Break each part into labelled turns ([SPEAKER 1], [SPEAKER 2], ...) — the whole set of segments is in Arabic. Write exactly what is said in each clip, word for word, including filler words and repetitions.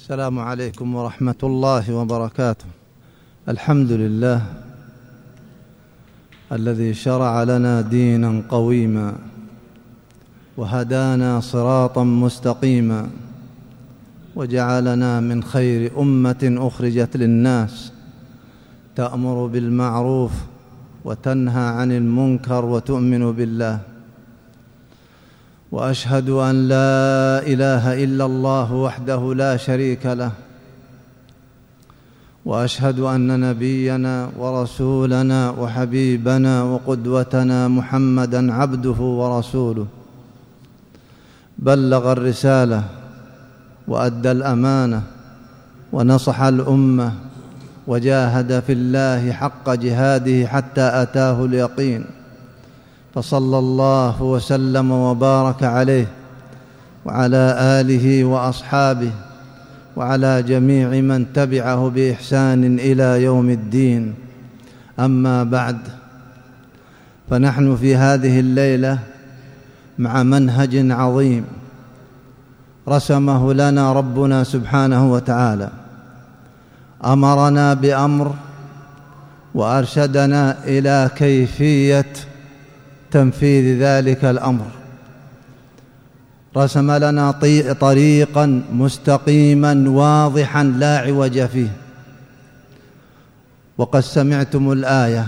[SPEAKER 1] السلام عليكم ورحمة الله وبركاته. الحمد لله الذي شرع لنا دينا قويما وهدانا صراطا مستقيما وجعلنا من خير أمة أخرجت للناس تأمر بالمعروف وتنهى عن المنكر وتؤمن بالله. وأشهد أن لا إله إلا الله وحده لا شريك له، وأشهد أن نبينا ورسولنا وحبيبنا وقدوتنا محمدًا عبده ورسوله، بلغ الرسالة وأدى الأمانة ونصح الأمة وجاهد في الله حق جهاده حتى أتاه اليقين، فصلى الله وسلم وبارك عليه وعلى آله وأصحابه وعلى جميع من تبعه بإحسان إلى يوم الدين. أما بعد، فنحن في هذه الليلة مع منهج عظيم رسمه لنا ربنا سبحانه وتعالى. أمرنا بأمر وأرشدنا إلى كيفية تنفيذ ذلك الأمر، رسم لنا طريقا مستقيما واضحا لا عوج فيه. وقد سمعتم الآية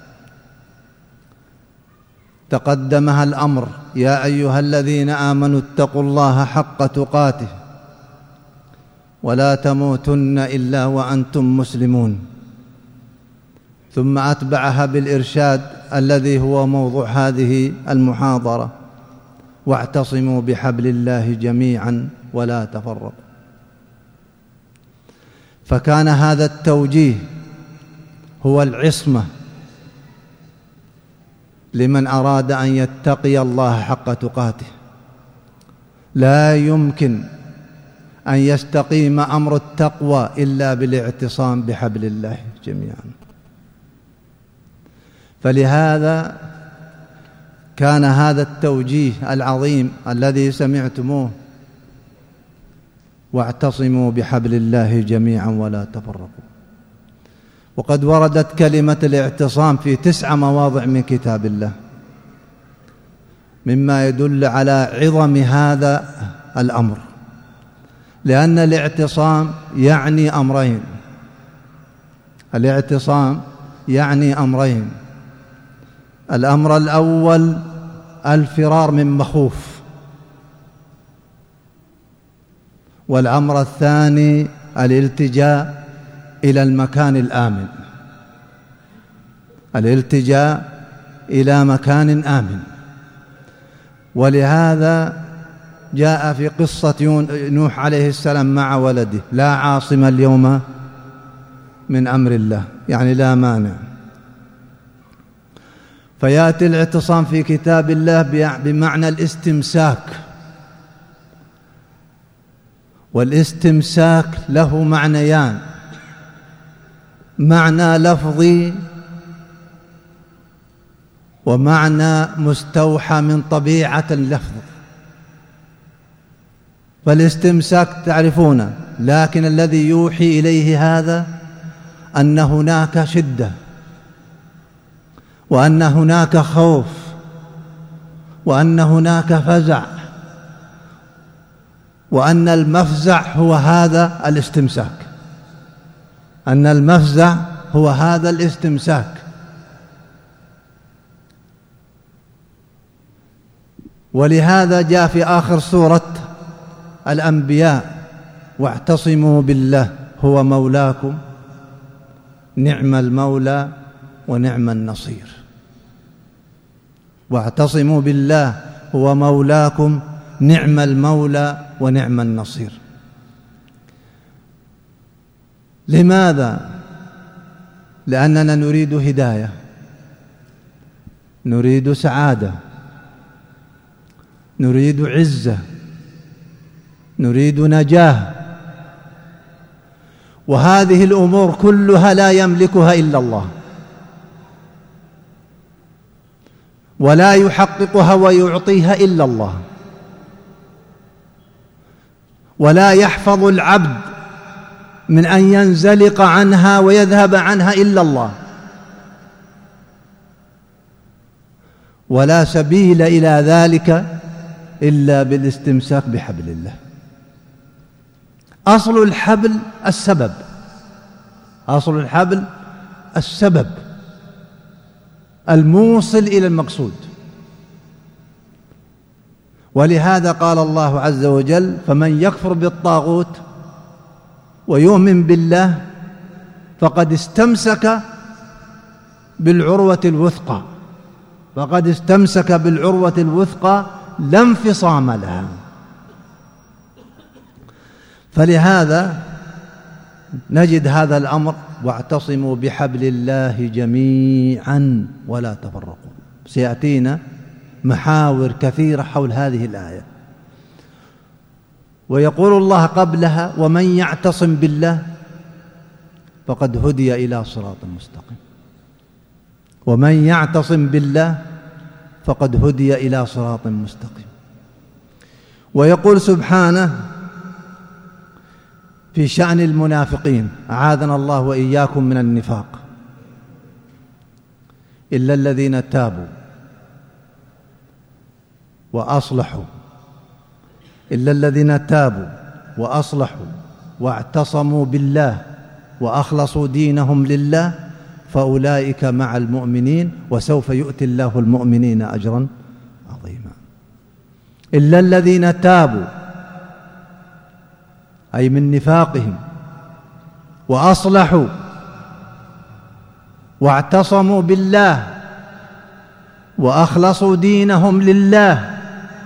[SPEAKER 1] تقدمها الأمر: يا أيها الذين آمنوا اتقوا الله حق تقاته ولا تموتن إلا وأنتم مسلمون، ثم أتبعها بالإرشاد الذي هو موضوع هذه المحاضرة: واعتصموا بحبل الله جميعا ولا تفرقوا. فكان هذا التوجيه هو العصمة لمن أراد أن يتقي الله حق تقاته. لا يمكن أن يستقيم أمر التقوى إلا بالاعتصام بحبل الله جميعا. فلهذا كان هذا التوجيه العظيم الذي سمعتموه: واعتصموا بحبل الله جميعا ولا تفرقوا. وقد وردت كلمة الاعتصام في تسع مواضع من كتاب الله، مما يدل على عظم هذا الأمر، لأن الاعتصام يعني أمرين. الاعتصام يعني أمرين: الأمر الأول الفرار من مخوف، والأمر الثاني الالتجاء إلى المكان الآمن. الالتجاء إلى مكان آمن. ولهذا جاء في قصة نوح عليه السلام مع ولده: لا عاصم اليوم من أمر الله، يعني لا مانع. فيأتي الاعتصام في كتاب الله بمعنى الاستمساك، والاستمساك له معنيان: معنى لفظي ومعنى مستوحى من طبيعة اللفظ. فالاستمساك تعرفونه، لكن الذي يوحي إليه هذا أن هناك شدة، وأن هناك خوف، وأن هناك فزع، وأن المفزع هو هذا الاستمساك. أن المفزع هو هذا الاستمساك. ولهذا جاء في آخر سورة الأنبياء: واعتصموا بالله هو مولاكم نعم المولى ونعم النصير. واعتصموا بالله هو مولاكم نعم المولى ونعم النصير. لماذا؟ لأننا نريد هداية، نريد سعادة، نريد عزة، نريد نجاة، وهذه الأمور كلها لا يملكها إلا الله، ولا يحققها ويعطيها إلا الله. ولا يحفظ العبد من أن ينزلق عنها ويذهب عنها إلا الله، ولا سبيل إلى ذلك إلا بالاستمساك بحبل الله. أصل الحبل السبب، أصل الحبل السبب الموصل إلى المقصود. ولهذا قال الله عز وجل: فمن يكفر بالطاغوت ويؤمن بالله فقد استمسك بالعروة الوثقى، فقد استمسك بالعروة الوثقى لا انفصام لها. فلهذا نجد هذا الأمر: واعتصموا بحبل الله جميعا ولا تفرقوا. سيأتينا محاور كثيرة حول هذه الآية. ويقول الله قبلها: ومن يعتصم بالله فقد هدي إلى صراط مستقيم. ومن يعتصم بالله فقد هدي إلى صراط مستقيم. ويقول سبحانه في شأن المنافقين: أعاذنا الله وإياكم من النفاق: إلا الذين تابوا وأصلحوا إلا الذين تابوا وأصلحوا واعتصموا بالله وأخلصوا دينهم لله فأولئك مع المؤمنين وسوف يؤتي الله المؤمنين أجرا عظيما. إلا الذين تابوا أي من نفاقهم، وأصلحوا واعتصموا بالله وأخلصوا دينهم لله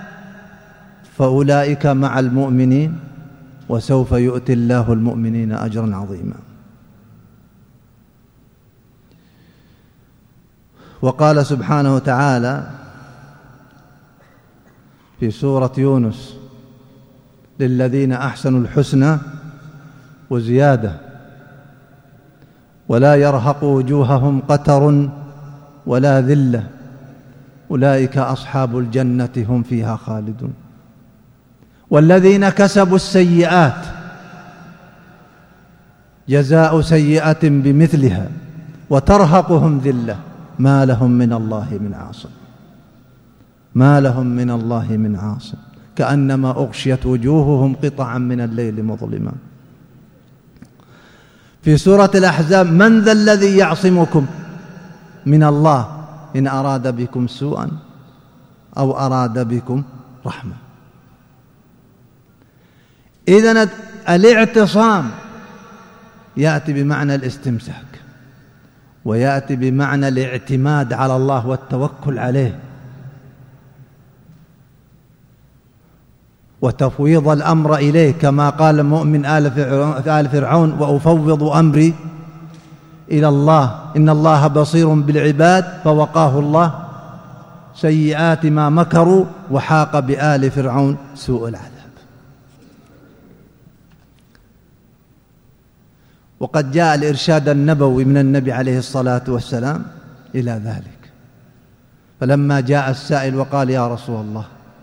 [SPEAKER 1] فأولئك مع المؤمنين وسوف يؤتي الله المؤمنين أجرا عظيما. وقال سبحانه وتعالى في سورة يونس: للذين أحسنوا الحسنى وزيادة ولا يرهق وجوههم قتر ولا ذلة أولئك أصحاب الجنة هم فيها خالدون. والذين كسبوا السيئات جزاء سيئة بمثلها وترهقهم ذلة ما لهم من الله من عاصم ما لهم من الله من عاصم كأنما أغشيت وجوههم قطعا من الليل مظلما. في سورة الأحزاب: من ذا الذي يعصمكم من الله إن أراد بكم سوءا أو أراد بكم رحمة. إذن الاعتصام يأتي بمعنى الاستمساك، ويأتي بمعنى الاعتماد على الله والتوكل عليه، وتفويض الأمر إليه، كما قال مؤمن آل فرعون: وأفوض أمري إلى الله إن الله بصير بالعباد فوقاه الله سيئات ما مكروا وحاق بآل فرعون سوء العذاب. وقد جاء الإرشاد النبوي من النبي عليه الصلاة والسلام إلى ذلك. فلما جاء السائل وقال: يا رسول الله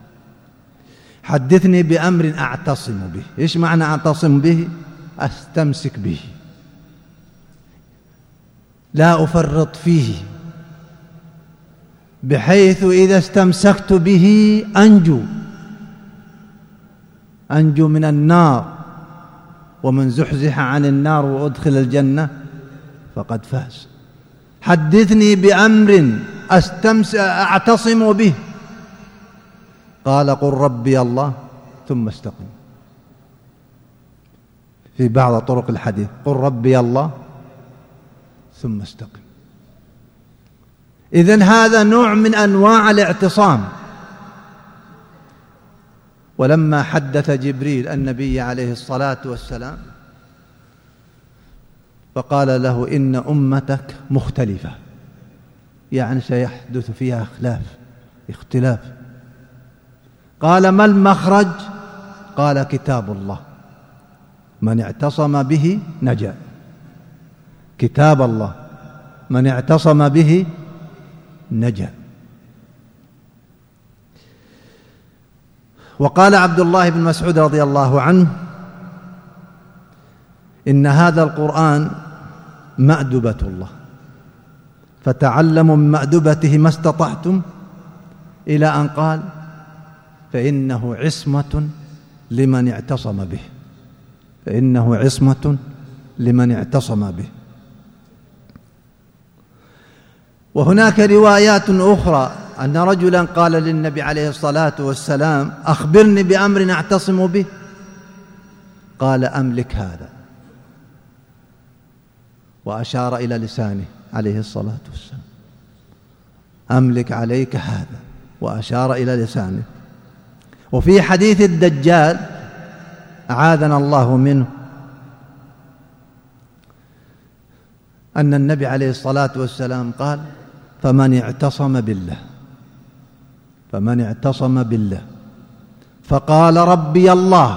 [SPEAKER 1] حدثني بأمر أعتصم به. إيش معنى أعتصم به؟ أستمسك به، لا أفرط فيه، بحيث إذا استمسكت به أنجو أنجو من النار، ومن زحزح عن النار وأدخل الجنة فقد فاز. حدثني بأمر أستمس أعتصم به. قال: قل ربي الله ثم استقم. في بعض طرق الحديث: قل ربي الله ثم استقم. إذن هذا نوع من أنواع الاعتصام. ولما حدث جبريل النبي عليه الصلاة والسلام فقال له: إن أمتك مختلفة، يعني سيحدث فيها خلاف اختلاف. قال: ما المخرج؟ قال: كتاب الله، من اعتصم به نجا. كتاب الله من اعتصم به نجا. وقال عبد الله بن مسعود رضي الله عنه: إن هذا القرآن مأدبة الله، فتعلموا من مأدبته ما استطعتم، إلى أن قال فإنه عصمة لمن اعتصم به، فإنه عصمة لمن اعتصم به. وهناك روايات أخرى أن رجلا قال للنبي عليه الصلاة والسلام أخبرني بأمر أعتصم به، قال أملك هذا، وأشار إلى لسانه عليه الصلاة والسلام، أملك عليك هذا، وأشار إلى لسانه. وفي حديث الدجال أعاذنا الله منه أن النبي عليه الصلاة والسلام قال فمن اعتصم بالله فمن اعتصم بالله فقال ربي الله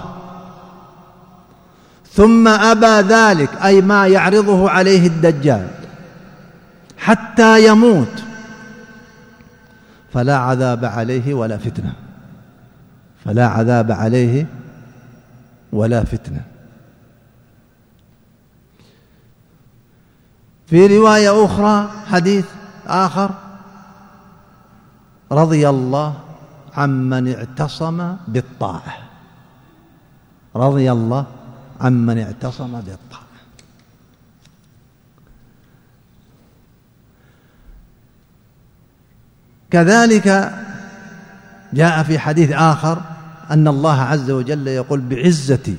[SPEAKER 1] ثم أبى ذلك، أي ما يعرضه عليه الدجال حتى يموت، فلا عذاب عليه ولا فتنة، فلا عذاب عليه ولا فتنة. في رواية أخرى حديث آخر رضي الله عمن اعتصم بالطاعة، رضي الله عمن اعتصم بالطاعة. كذلك جاء في حديث آخر أن الله عز وجل يقول بعزتي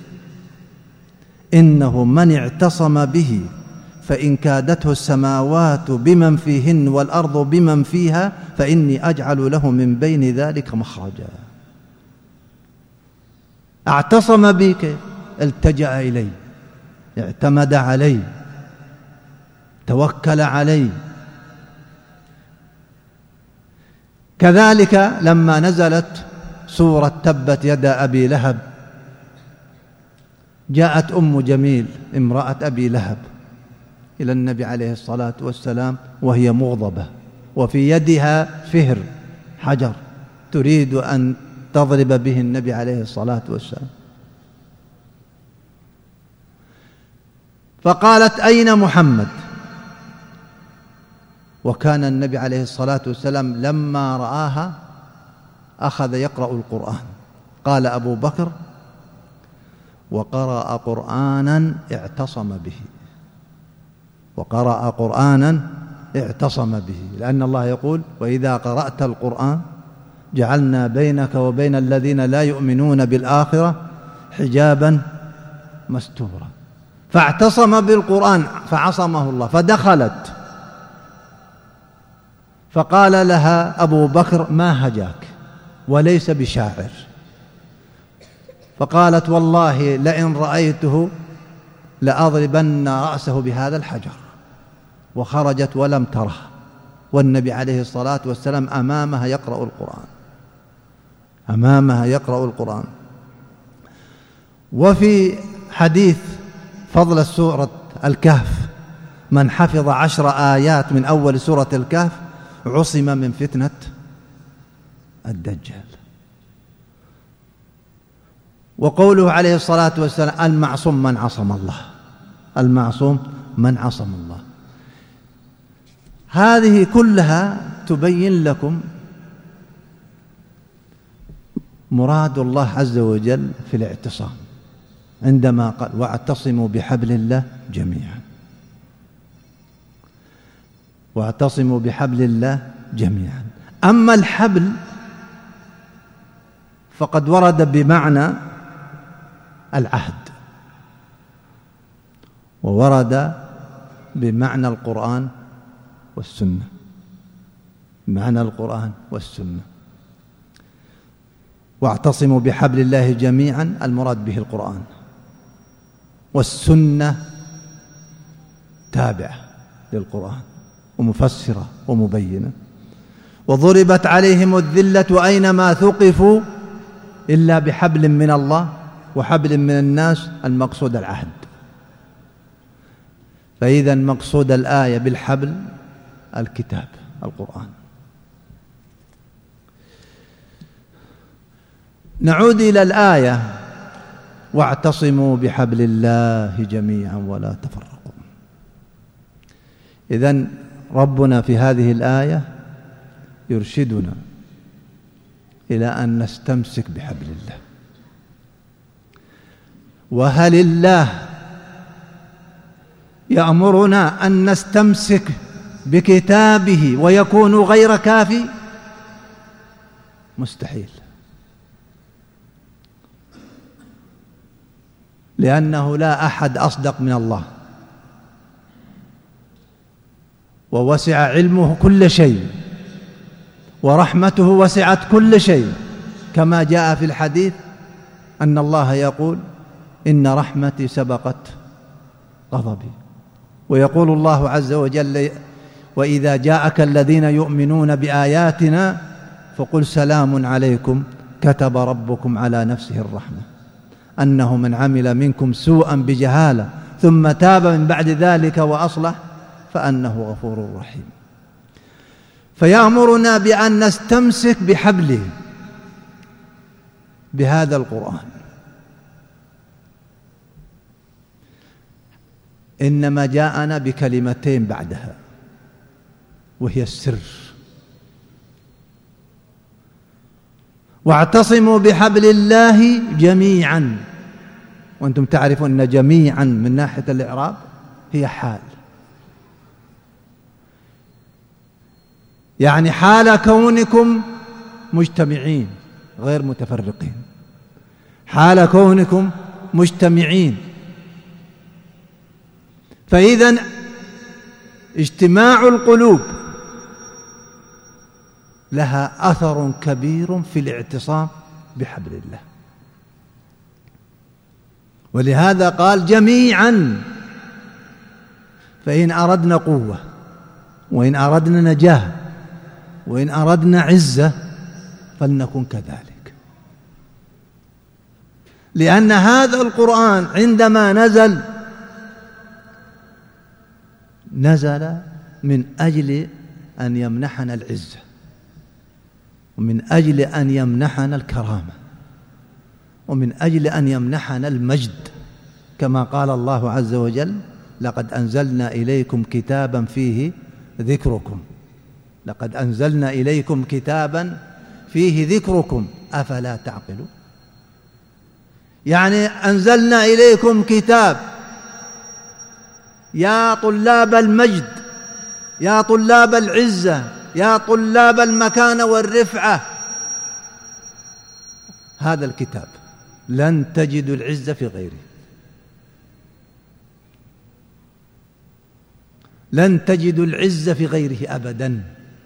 [SPEAKER 1] إنه من اعتصم به فإن كادته السماوات بمن فيهن والأرض بمن فيها فإني أجعل له من بين ذلك مخرجا. اعتصم بك، التجأ إليه، اعتمد عليه، توكل عليه. كذلك لما نزلت سورة تبت يدا أبي لهب جاءت أم جميل امرأة أبي لهب إلى النبي عليه الصلاة والسلام وهي مغضبة، وفي يدها فهر حجر تريد أن تضرب به النبي عليه الصلاة والسلام، فقالت أين محمد؟ وكان النبي عليه الصلاة والسلام لما رآها أخذ يقرأ القرآن. قال أبو بكر وقرأ قرآنا اعتصم به، وقرأ قرآنا اعتصم به، لأن الله يقول وإذا قرأت القرآن جعلنا بينك وبين الذين لا يؤمنون بالآخرة حجابا مستورا. فاعتصم بالقرآن فعصمه الله، فدخلت فقال لها أبو بكر ما هجاك وليس بشاعر، فقالت والله لئن رأيته لأضربن رأسه بهذا الحجر، وخرجت ولم تره، والنبي عليه الصلاة والسلام أمامها يقرأ القرآن، أمامها يقرأ القرآن. وفي حديث فضل سورة الكهف من حفظ عشر آيات من أول سورة الكهف عصم من فتنة الدجال. وقوله عليه الصلاة والسلام المعصوم من عصم الله، المعصوم من عصم الله. هذه كلها تبين لكم مراد الله عز وجل في الاعتصام عندما قال واعتصموا بحبل الله جميعا، واعتصموا بحبل الله جميعا. أما الحبل فقد ورد بمعنى العهد، وورد بمعنى القرآن والسنة، بمعنى القرآن والسنة. واعتصموا بحبل الله جميعا المراد به القرآن، والسنة تابعة للقرآن ومفسرة ومبينة. وضربت عليهم الذلة أينما ثقفوا إلا بحبل من الله وحبل من الناس، المقصود العهد. فإذا مقصود الآية بالحبل الكتاب القرآن. نعود إلى الآية واعتصموا بحبل الله جميعا ولا تفرقوا. إذن ربنا في هذه الآية يرشدنا إلى أن نستمسك بحبل الله. وهل الله يأمرنا أن نستمسك بكتابه ويكون غير كافي؟ مستحيل، لأنه لا أحد أصدق من الله، ووسع علمه كل شيء، ورحمته وسعت كل شيء، كما جاء في الحديث أن الله يقول إن رحمتي سبقت غضبي، ويقول الله عز وجل وإذا جاءك الذين يؤمنون بآياتنا فقل سلام عليكم كتب ربكم على نفسه الرحمة أنه من عمل منكم سوءا بجهالة ثم تاب من بعد ذلك وأصلح فأنه غفور رحيم. فيأمرنا بأن نستمسك بحبله، بهذا القرآن. إنما جاءنا بكلمتين بعدها وهي السر: واعتصموا بحبل الله جميعا. وأنتم تعرفون أن جميعا من ناحية الإعراب هي حال، يعني حال كونكم مجتمعين غير متفرقين، حال كونكم مجتمعين. فإذن اجتماع القلوب لها أثر كبير في الاعتصام بحبل الله، ولهذا قال جميعا. فإن أردنا قوة، وإن أردنا نجاة، وإن أردنا عزة فلنكن كذلك، لأن هذا القرآن عندما نزل نزل من أجل أن يمنحنا العزة، ومن أجل أن يمنحنا الكرامة، ومن أجل أن يمنحنا المجد، كما قال الله عز وجل لقد أنزلنا إليكم كتابا فيه ذكركم، لقد أنزلنا إليكم كتابا فيه ذكركم أفلا تعقلون. يعني أنزلنا إليكم كتاب يا طلاب المجد، يا طلاب العزة، يا طلاب المكانة والرفعة، هذا الكتاب لن تجدوا العزة في غيره، لن تجدوا العزة في غيره أبدا،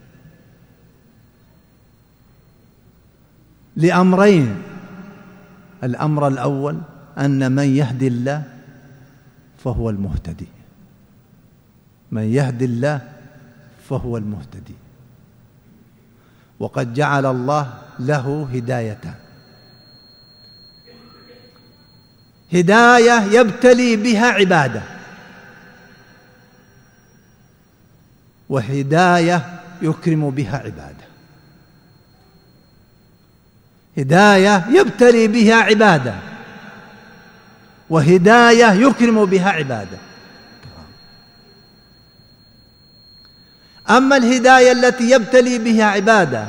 [SPEAKER 1] لأمرين: الأمر الأول أن من يهدي الله فهو المهتدي، من يهدي الله فهو المهتدي، وقد جعل الله له هدايتان: هداية يبتلي بها عباده، وهداية يكرم بها عباده. هداية يبتلي بها عباده، وهداية يكرم بها عباده. أما الهداية التي يبتلي بها عباده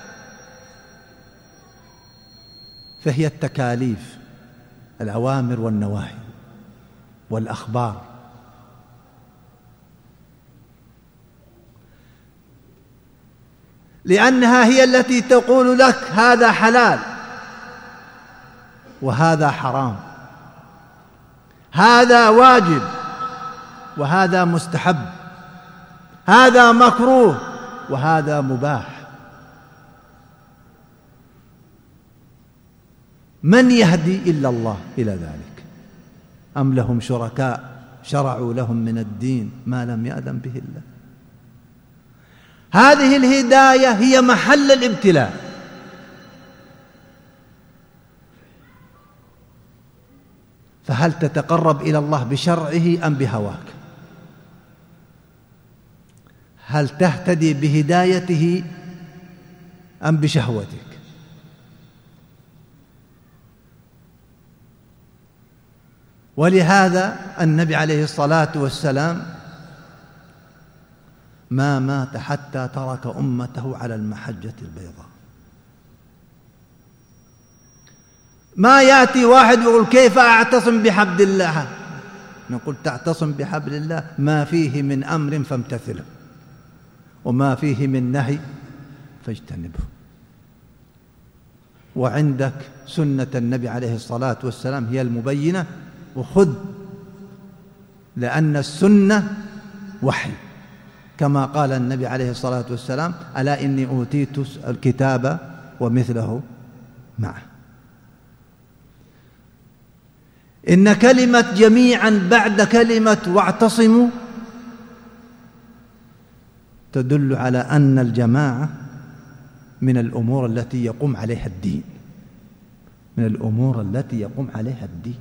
[SPEAKER 1] فهي التكاليف، الأوامر والنواهي والأخبار، لأنها هي التي تقول لك هذا حلال وهذا حرام، هذا واجب وهذا مستحب، هذا مكروه وهذا مباح. من يهدي إلا الله إلى ذلك؟ أم لهم شركاء شرعوا لهم من الدين ما لم يأذن به الله؟ هذه الهداية هي محل الابتلاء، فهل تتقرب إلى الله بشرعه أم بهواك؟ هل تهتدي بهدايته أم بشهوتك؟ ولهذا النبي عليه الصلاة والسلام ما مات حتى ترك أمته على المحجة البيضاء. ما يأتي واحد يقول كيف أعتصم بحبل الله؟ نقول تعتصم بحبل الله ما فيه من أمر فامتثله، وما فيه من نهي فاجتنبه. وعندك سنة النبي عليه الصلاة والسلام هي المبينة، وخذ، لأن السنة وحي، كما قال النبي عليه الصلاة والسلام: ألا إني أوتيت الكتاب ومثله معه. إن كلمة جميعا بعد كلمة واعتصموا تدل على أن الجماعة من الأمور التي يقوم عليها الدين، من الأمور التي يقوم عليها الدين.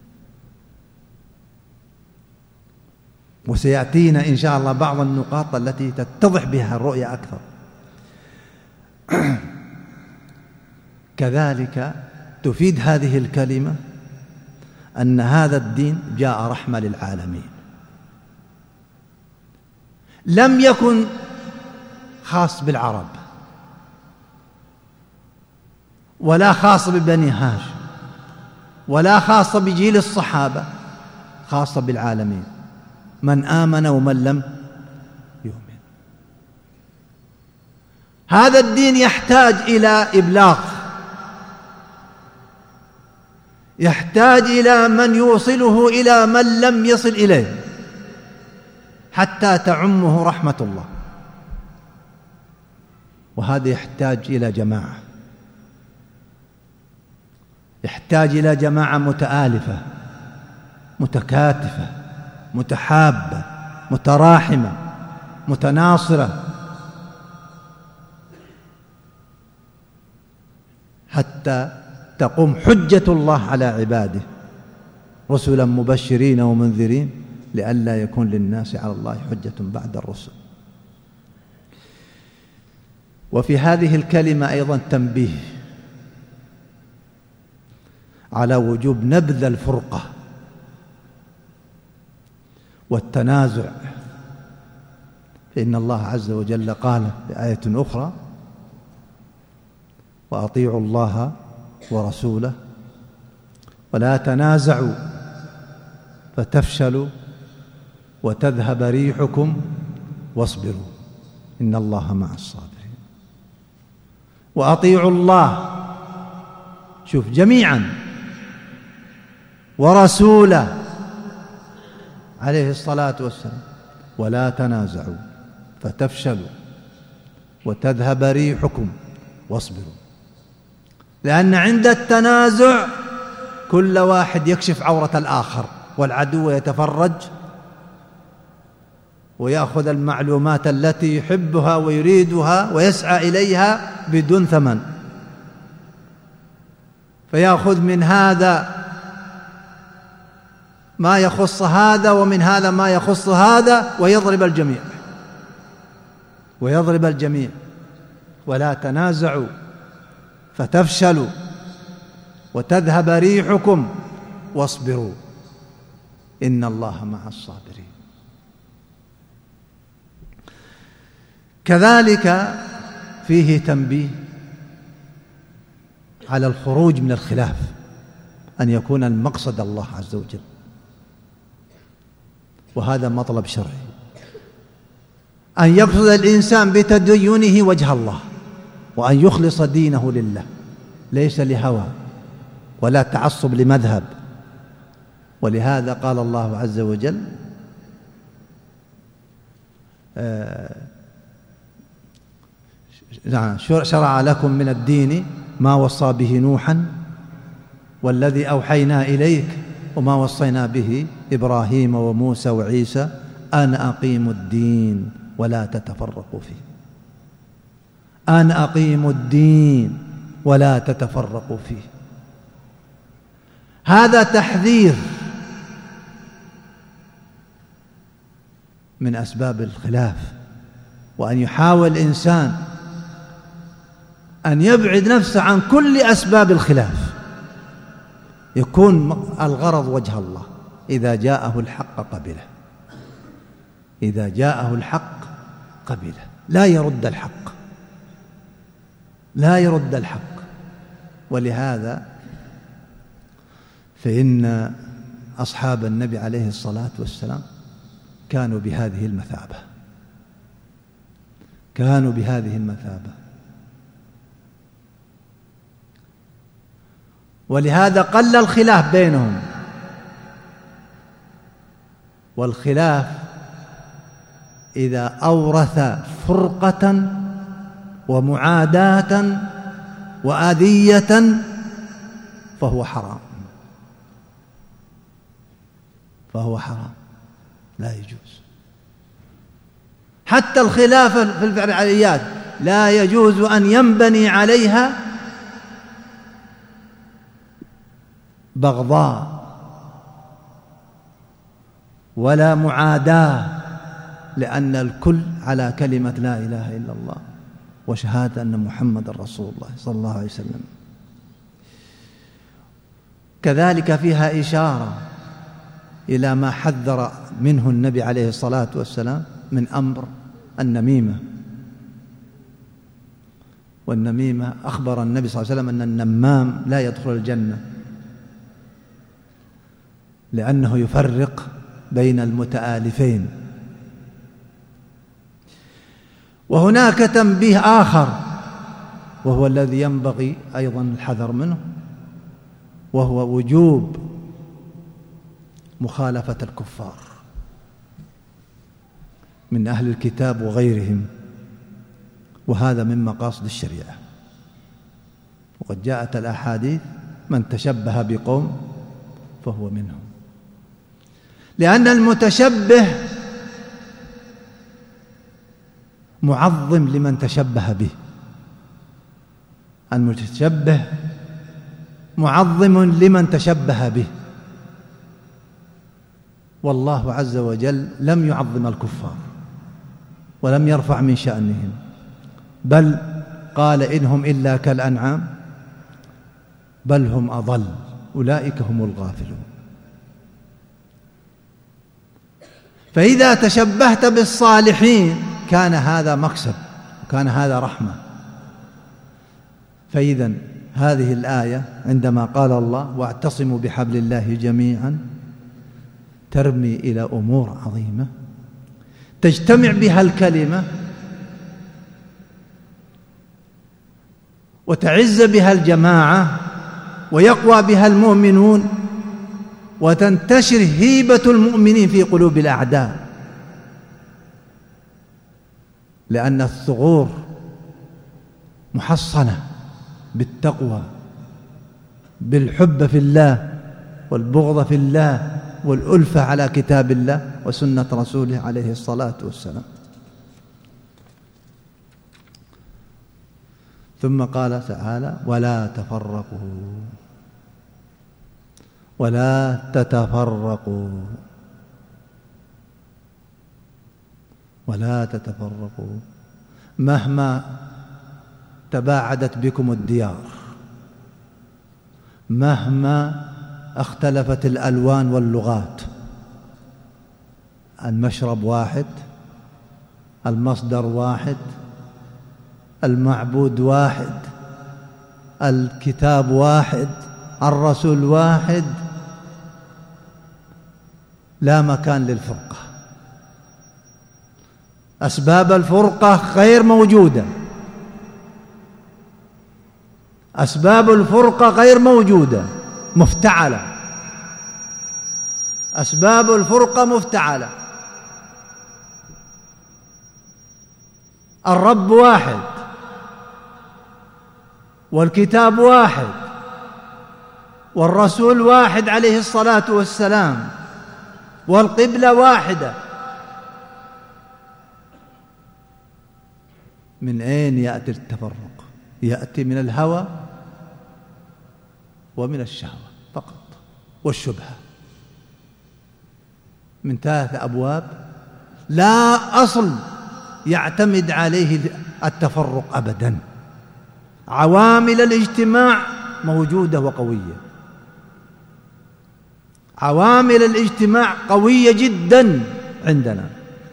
[SPEAKER 1] وسيأتينا إن شاء الله بعض النقاط التي تتضح بها الرؤية أكثر. كذلك تفيد هذه الكلمة أن هذا الدين جاء رحمة للعالمين، لم يكن خاص بالعرب ولا خاص ببني هاشم ولا خاص بجيل الصحابة، خاصة بالعالمين، من آمن ومن لم يؤمن. هذا الدين يحتاج إلى إبلاغ، يحتاج إلى من يوصله إلى من لم يصل إليه حتى تعمه رحمة الله، وهذا يحتاج إلى جماعة، يحتاج إلى جماعة متآلفة متكاتفة متحابة متراحمة متناصرة، حتى تقوم حجة الله على عباده، رسلا مبشرين ومنذرين لئلا يكون للناس على الله حجة بعد الرسل. وفي هذه الكلمة أيضا تنبيه على وجوب نبذ الفرقة والتنازع، فإن الله عز وجل قال في آية أخرى: وأطيعوا الله ورسوله ولا تنازعوا فتفشلوا وتذهب ريحكم واصبروا إن الله مع الصابرين. وأطيعوا الله، شوف، جميعا، ورسوله عليه الصلاة والسلام، ولا تنازعوا فتفشلوا وتذهب ريحكم واصبروا. لأن عند التنازع كل واحد يكشف عورة الآخر، والعدو يتفرج ويأخذ المعلومات التي يحبها ويريدها ويسعى إليها بدون ثمن، فيأخذ من هذا ما يخص هذا ومن هذا ما يخص هذا ويضرب الجميع ويضرب الجميع. ولا تنازعوا فتفشلوا وتذهب ريحكم واصبروا إن الله مع الصابرين. كذلك فيه تنبيه على الخروج من الخلاف، أن يكون المقصد الله عز وجل، وهذا مطلب شرعي، أن يقصد الإنسان بتدينه وجه الله، وأن يخلص دينه لله، ليس لهوى ولا تعصب لمذهب. ولهذا قال الله عز وجل: شرع لكم من الدين ما وصى به نوحا والذي أوحينا إليك وما وصينا به إبراهيم وموسى وعيسى أن أقيموا الدين ولا تتفرقوا فيه، أن أقيموا الدين ولا تتفرقوا فيه. هذا تحذير من أسباب الخلاف، وأن يحاول الإنسان أن يبعد نفسه عن كل أسباب الخلاف، يكون الغرض وجه الله إذا جاءه الحق قبله، إذا جاءه الحق قبله، لا يرد الحق، لا يرد الحق. ولهذا فإن أصحاب النبي عليه الصلاة والسلام كانوا بهذه المثابة، كانوا بهذه المثابة. ولهذا قل الخلاف بينهم، والخلاف إذا أورث فرقة ومعاداة وآذية فهو حرام، فهو حرام لا يجوز. حتى الخلاف في الفعليات لا يجوز أن ينبني عليها بغضاء ولا معاداة، لأن الكل على كلمة لا إله إلا الله وشهادة أن محمد رسول الله صلى الله عليه وسلم. كذلك فيها إشارة إلى ما حذر منه النبي عليه الصلاة والسلام من أمر النميمة. والنميمة أخبر النبي صلى الله عليه وسلم أن النمام لا يدخل الجنة، لأنه يفرق بين المتآلفين. وهناك تنبيه آخر وهو الذي ينبغي أيضا الحذر منه، وهو وجوب مخالفة الكفار من أهل الكتاب وغيرهم، وهذا من مقاصد الشريعة. وقد جاءت الأحاديث من تشبه بقوم فهو منهم، لأن المتشبه معظم لمن تشبه به، المتشبه معظم لمن تشبه به. والله عز وجل لم يعظم الكفار ولم يرفع من شأنهم، بل قال إنهم إلا كالأنعام بل هم أضل أولئك هم الغافلون. فإذا تشبهت بالصالحين كان هذا مكسب وكان هذا رحمة. فإذا هذه الآية عندما قال الله واعتصموا بحبل الله جميعا ترمي إلى أمور عظيمة تجتمع بها الكلمة وتعز بها الجماعة ويقوى بها المؤمنون وتنتشر هيبة المؤمنين في قلوب الأعداء، لأن الثغور محصنة بالتقوى، بالحب في الله والبغض في الله والألفة على كتاب الله وسنة رسوله عليه الصلاة والسلام. ثم قال تعالى ولا تفرقوا ولا تتفرقوا ولا تتفرقوا مهما تباعدت بكم الديار، مهما اختلفت الألوان واللغات، المشرب واحد، المصدر واحد، المعبود واحد، الكتاب واحد، الرسول واحد، لا مكان للفرقة. أسباب الفرقة غير موجودة، أسباب الفرقة غير موجودة، مفتعلة، أسباب الفرقة مفتعلة. الرب واحد والكتاب واحد والرسول واحد عليه الصلاة والسلام والقبلة واحدة. من أين يأتي التفرق؟ يأتي من الهوى ومن الشهوة فقط والشبهة، من ثلاث أبواب لا أصل يعتمد عليه التفرق أبدا. عوامل الاجتماع موجودة وقوية، عوامل الاجتماع قوية جدا عندنا.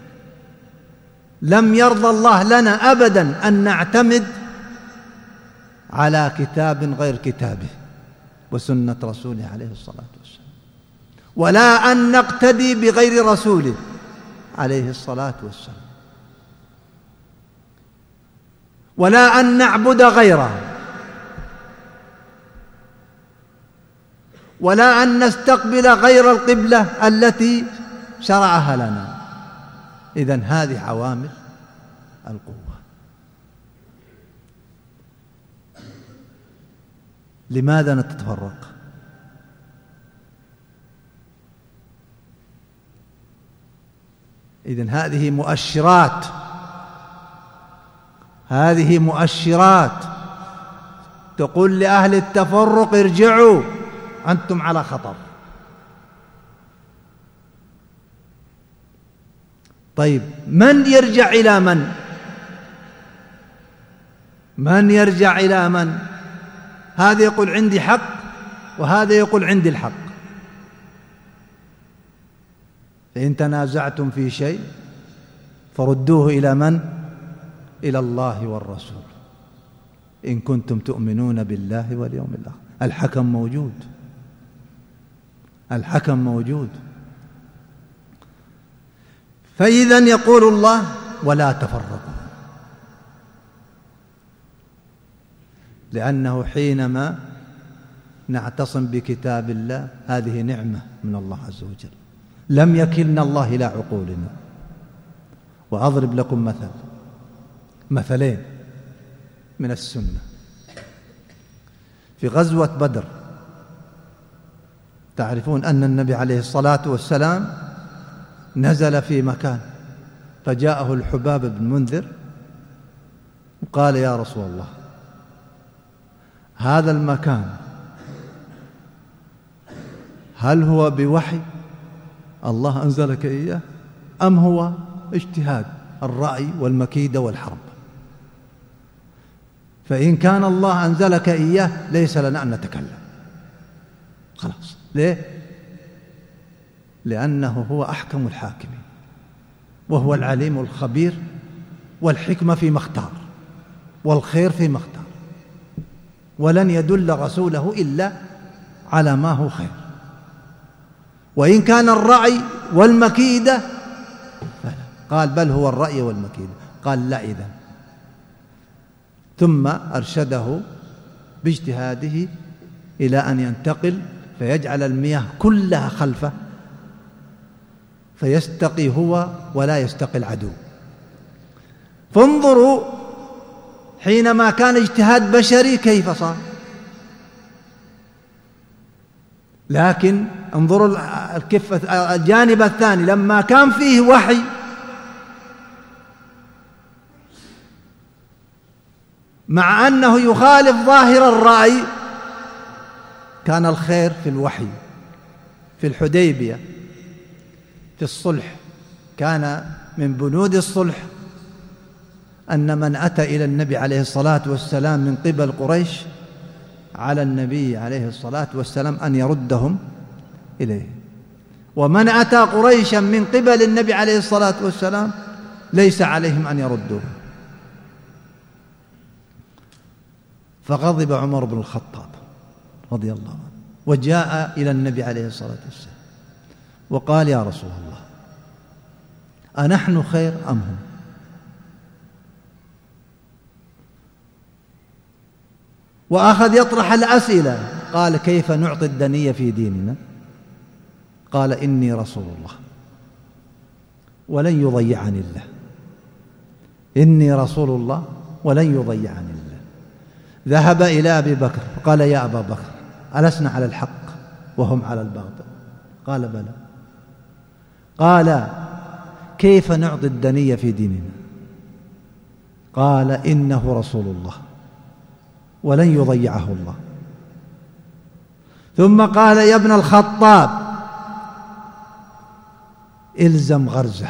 [SPEAKER 1] لم يرضى الله لنا أبدا أن نعتمد على كتاب غير كتابه وسنة رسوله عليه الصلاة والسلام، ولا أن نقتدي بغير رسوله عليه الصلاة والسلام، ولا أن نعبد غيره، ولا أن نستقبل غير القبلة التي شرعها لنا. إذن هذه عوامل القوة. لماذا نتفرق؟ إذن هذه مؤشرات، هذه مؤشرات تقول لأهل التفرق ارجعوا، أنتم على خطر. طيب من يرجع إلى من؟ من يرجع إلى من؟ هذا يقول عندي حق وهذا يقول عندي الحق. فإن تنازعتم في شيء فردوه إلى من؟ إلى الله والرسول إن كنتم تؤمنون بالله واليوم الآخر. الحكم موجود، الحكم موجود. فإذا يقول الله ولا تفرقوا، لأنه حينما نعتصم بكتاب الله هذه نعمة من الله عز وجل، لم يكلنا الله إلى عقولنا. وأضرب لكم مثل مثلين من السنة. في غزوة بدر تعرفون أن النبي عليه الصلاة والسلام نزل في مكان، فجاءه الحباب بن منذر وقال يا رسول الله هذا المكان هل هو بوحي الله أنزلك إياه أم هو اجتهاد الرأي والمكيدة والحرب؟ فإن كان الله أنزلك إياه ليس لنا أن نتكلم، خلاص. ليه؟ لأنه هو أحكم الحاكمين وهو العليم الخبير، والحكمة فيما اختار والخير فيما اختار، ولن يدل رسوله إلا على ما هو خير. وإن كان الرأي والمكيدة فلا. قال بل هو الرأي والمكيدة. قال لا إذن. ثم أرشده باجتهاده إلى أن ينتقل فيجعل المياه كلها خلفه فيستقي هو ولا يستقي العدو. فانظروا حينما كان اجتهاد بشري كيف صار. لكن انظروا الكفة الجانب الثاني، لما كان فيه وحي مع أنه يخالف ظاهر الرأي كان الخير في الوحي. في الحديبية في الصلح كان من بنود الصلح أن من أتى إلى النبي عليه الصلاة والسلام من قبل قريش على النبي عليه الصلاة والسلام أن يردهم إليه، ومن أتى قريشا من قبل النبي عليه الصلاة والسلام ليس عليهم أن يردوه. فغضب عمر بن الخطاب رضي الله عنه وجاء إلى النبي عليه الصلاة والسلام وقال يا رسول الله أنحن خير أم هم؟ وأخذ يطرح الأسئلة. قال كيف نعطي الدنية في ديننا؟ قال إني رسول الله ولن يضيعني الله، إني رسول الله ولن يضيعني الله. ذهب إلى أبي بكر وقال يا أبا بكر ألسنا على الحق وهم على الباطل؟ قال بلى. قال كيف نعطي الدنية في ديننا؟ قال إنه رسول الله ولن يضيعه الله. ثم قال يا ابن الخطاب إلزم غرزه،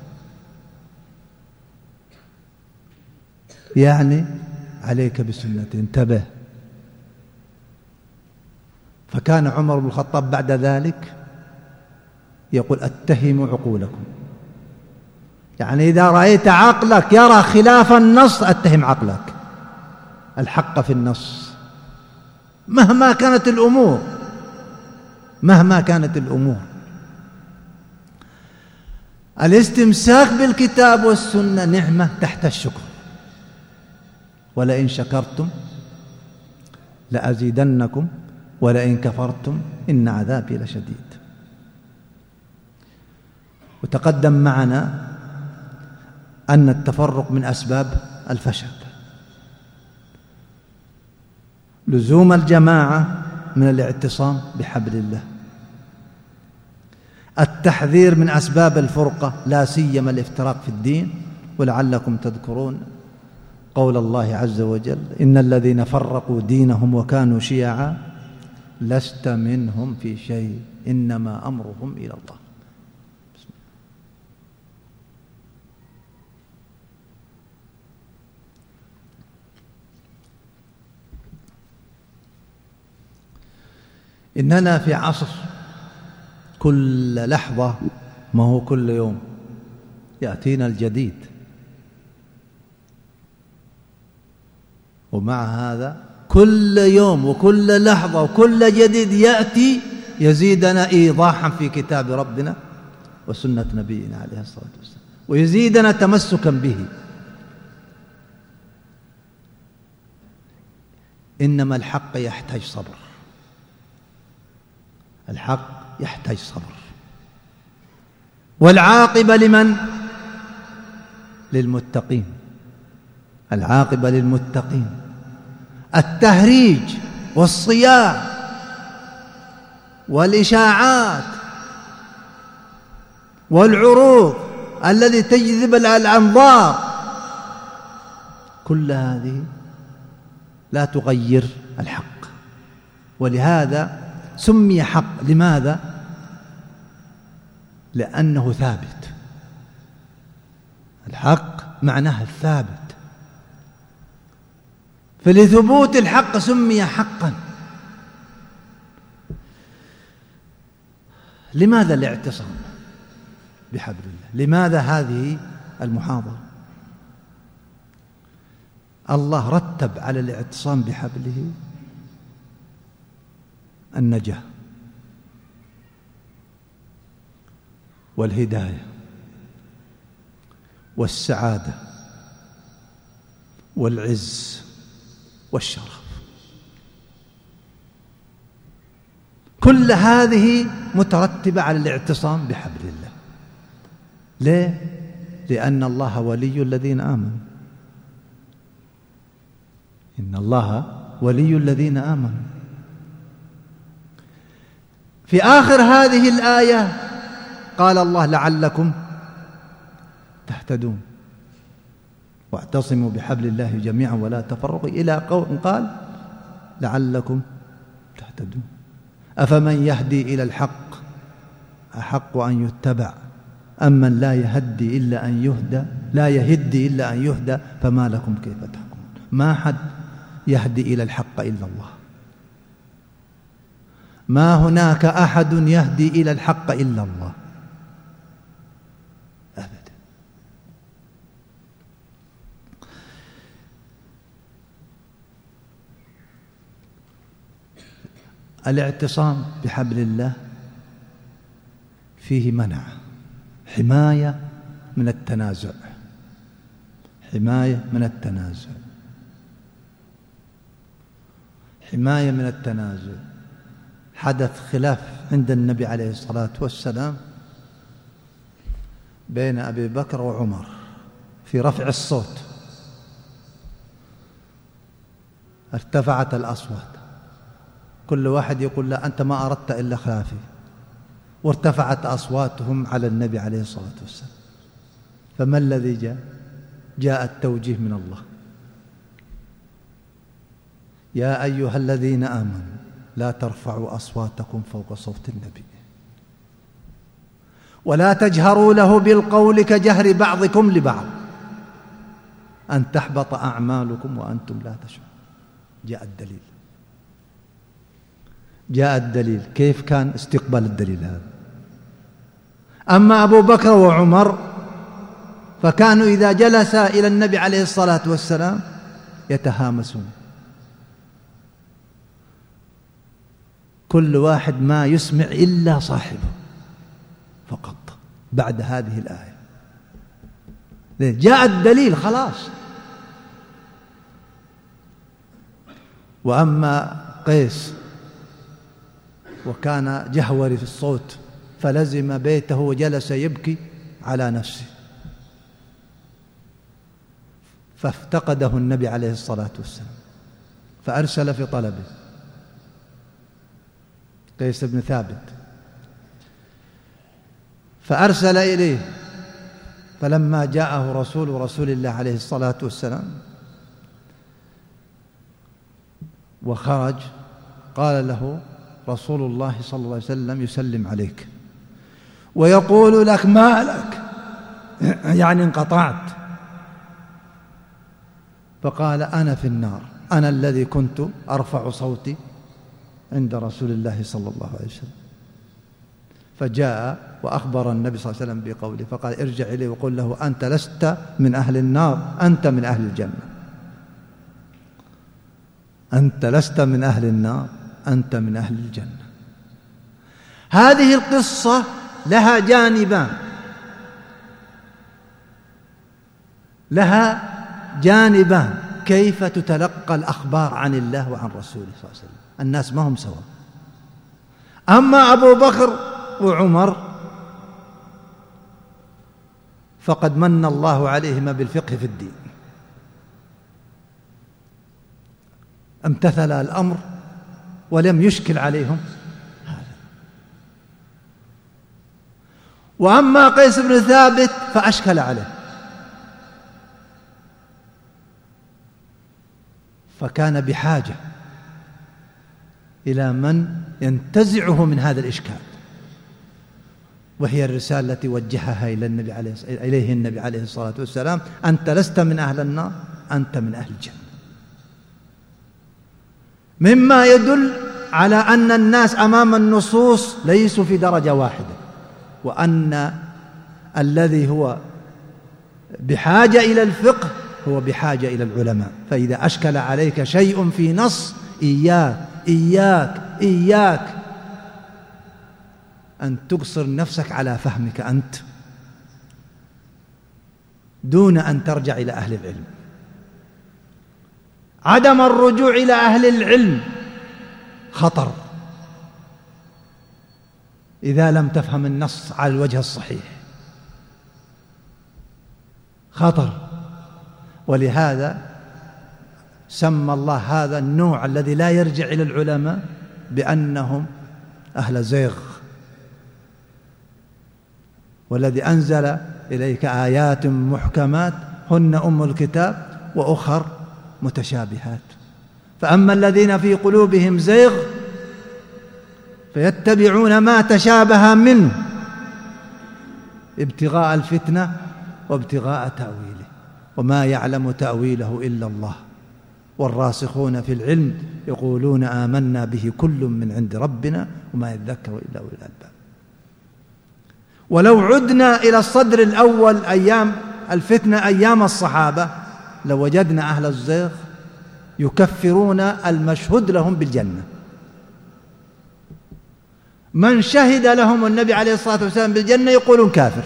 [SPEAKER 1] يعني عليك بسنته، انتبه. فكان عمر بن الخطاب بعد ذلك يقول اتهموا عقولكم، يعني إذا رأيت عقلك يرى خلاف النص اتهم عقلك، الحق في النص مهما كانت الأمور، مهما كانت الأمور. الاستمساك بالكتاب والسنة نعمة تحت الشكر، ولئن شكرتم لأزيدنكم ولئن كفرتم إن عذابي لشديد. وتقدم معنا أن التفرق من أسباب الفشل، لزوم الجماعة من الاعتصام بحبل الله، التحذير من أسباب الفرقة لا سيما الافتراق في الدين. ولعلكم تذكرون قول الله عز وجل إن الذين فرقوا دينهم وكانوا شيعا لست منهم في شيء إنما أمرهم إلى الله. إننا في عصر كل لحظة، ما هو كل يوم يأتينا الجديد، ومع هذا كل يوم وكل لحظة وكل جديد يأتي يزيدنا إيضاحا في كتاب ربنا وسنة نبينا عليه الصلاة والسلام، ويزيدنا تمسكا به. إنما الحق يحتاج صبر، الحق يحتاج صبر. والعاقبة لمن؟ للمتقين، العاقبة للمتقين. التهريج والصياح والإشاعات والعروض الذي تجذب الأنظار، كل هذه لا تغير الحق، ولهذا سمي حق. لماذا؟ لأنه ثابت، الحق معناه الثابت، فلثبوت الحق سمي حقا. لماذا الاعتصام بحبل الله؟ لماذا هذه المحاضرة؟ الله رتب على الاعتصام بحبله النجاة والهداية والسعادة والعز والشرف، كل هذه مترتبة على الاعتصام بحبل الله. ليه؟ لأن الله ولي الذين آمنوا، إن الله ولي الذين آمنوا. في آخر هذه الآية قال الله لعلكم تهتدون، واعتصموا بحبل الله جميعا ولا تفرقوا، إلى قول قال لعلكم تهتدون. أفمن يهدي إلى الحق أحق أن يتبع أمن لا يهدي إلا أن يهدى لا يهدي إلا أن يهدى فما لكم كيف تحكمون. ما حد يهدي إلى الحق إلا الله، ما هناك أحد يهدي إلى الحق إلا الله أبدا. الاعتصام بحبل الله فيه منع، حماية من التنازع، حماية من التنازع، حماية من التنازع. حدث خلاف عند النبي عليه الصلاة والسلام بين أبي بكر وعمر في رفع الصوت، ارتفعت الأصوات، كل واحد يقول لا أنت ما أردت إلا خلافي، وارتفعت أصواتهم على النبي عليه الصلاة والسلام. فما الذي جاء؟ جاء التوجيه من الله: يا أيها الذين آمنوا لا ترفعوا أصواتكم فوق صوت النبي ولا تجهروا له بالقول كجهر بعضكم لبعض أن تحبط أعمالكم وأنتم لا تشعرون. جاء الدليل، جاء الدليل. كيف كان استقبال الدليل هذا؟ أما أبو بكر وعمر فكانوا إذا جلس إلى النبي عليه الصلاة والسلام يتهامسون، كل واحد ما يسمع إلا صاحبه فقط. بعد هذه الآية جاء الدليل خلاص. وأما قيس وكان جهوري في الصوت فلزم بيته وجلس يبكي على نفسه، فافتقده النبي عليه الصلاة والسلام فأرسل في طلبه قيس بن ثابت، فأرسل إليه، فلما جاءه رسول رسول الله عليه الصلاة والسلام وخرج قال له رسول الله صلى الله عليه وسلم يسلم عليك ويقول لك ما لك، يعني انقطعت. فقال أنا في النار، أنا الذي كنت أرفع صوتي عند رسول الله صلى الله عليه وسلم. فجاء وأخبر النبي صلى الله عليه وسلم بقوله، فقال ارجع إليه وقل له أنت لست من أهل النار، أنت من أهل الجنة، أنت لست من أهل النار، أنت من أهل الجنة. هذه القصة لها جانبان، لها جانبان كيف تتلقى الأخبار عن الله وعن رسوله صلى الله عليه وسلم. الناس ما هم سواء. أما أبو بكر وعمر فقد من الله عليهما بالفقه في الدين، امتثل الأمر ولم يشكل عليهم هذا. وأما قيس بن ثابت فأشكل عليه، فكان بحاجة إلى من ينتزعه من هذا الإشكال، وهي الرسالة التي وجهها إلى النبي عليه إليه النبي عليه الصلاة والسلام: أنت لست من أهل النار، أنت من أهل الجنة. مما يدل على أن الناس أمام النصوص ليسوا في درجة واحدة، وأن الذي هو بحاجة إلى الفقه هو بحاجة إلى العلماء. فإذا أشكل عليك شيء في نص إياك إياك إياك أن تقصر نفسك على فهمك أنت دون أن ترجع إلى أهل العلم. عدم الرجوع إلى أهل العلم خطر إذا لم تفهم النص على الوجه الصحيح، خطر. ولهذا سمى الله هذا النوع الذي لا يرجع إلى العلماء بأنهم أهل زيغ. والذي أنزل إليك آيات محكمات هن أم الكتاب وأخر متشابهات، فأما الذين في قلوبهم زيغ فيتبعون ما تشابه منه ابتغاء الفتنة وابتغاء تأويله، وما يعلم تأويله إلا الله، والراسخون في العلم يقولون آمنا به كل من عند ربنا وما يذكر إلا أولو الألباب. ولو عدنا إلى الصدر الأول أيام الفتنة أيام الصحابة لوجدنا أهل الزيغ يكفرون المشهود لهم بالجنة. من شهد لهم النبي عليه الصلاة والسلام بالجنة يقولون كافر.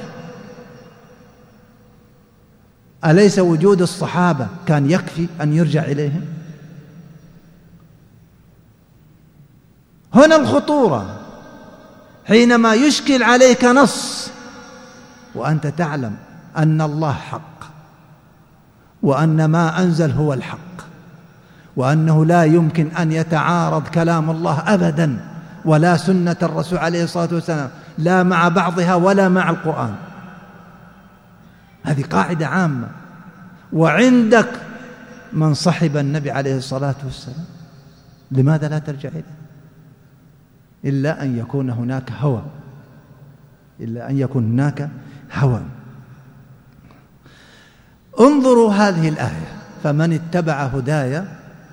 [SPEAKER 1] أليس وجود الصحابة كان يكفي أن يرجع إليهم؟ هنا الخطورة، حينما يشكل عليك نص وأنت تعلم أن الله حق، وأن ما أنزل هو الحق، وأنه لا يمكن أن يتعارض كلام الله أبدا ولا سنة الرسول عليه الصلاة والسلام، لا مع بعضها ولا مع القرآن. هذه قاعدة عامة. وعندك من صحب النبي عليه الصلاة والسلام، لماذا لا ترجع إليه؟ إلا أن يكون هناك هوى، إلا أن يكون هناك هوى. انظروا هذه الآية: فمن اتبع هدايا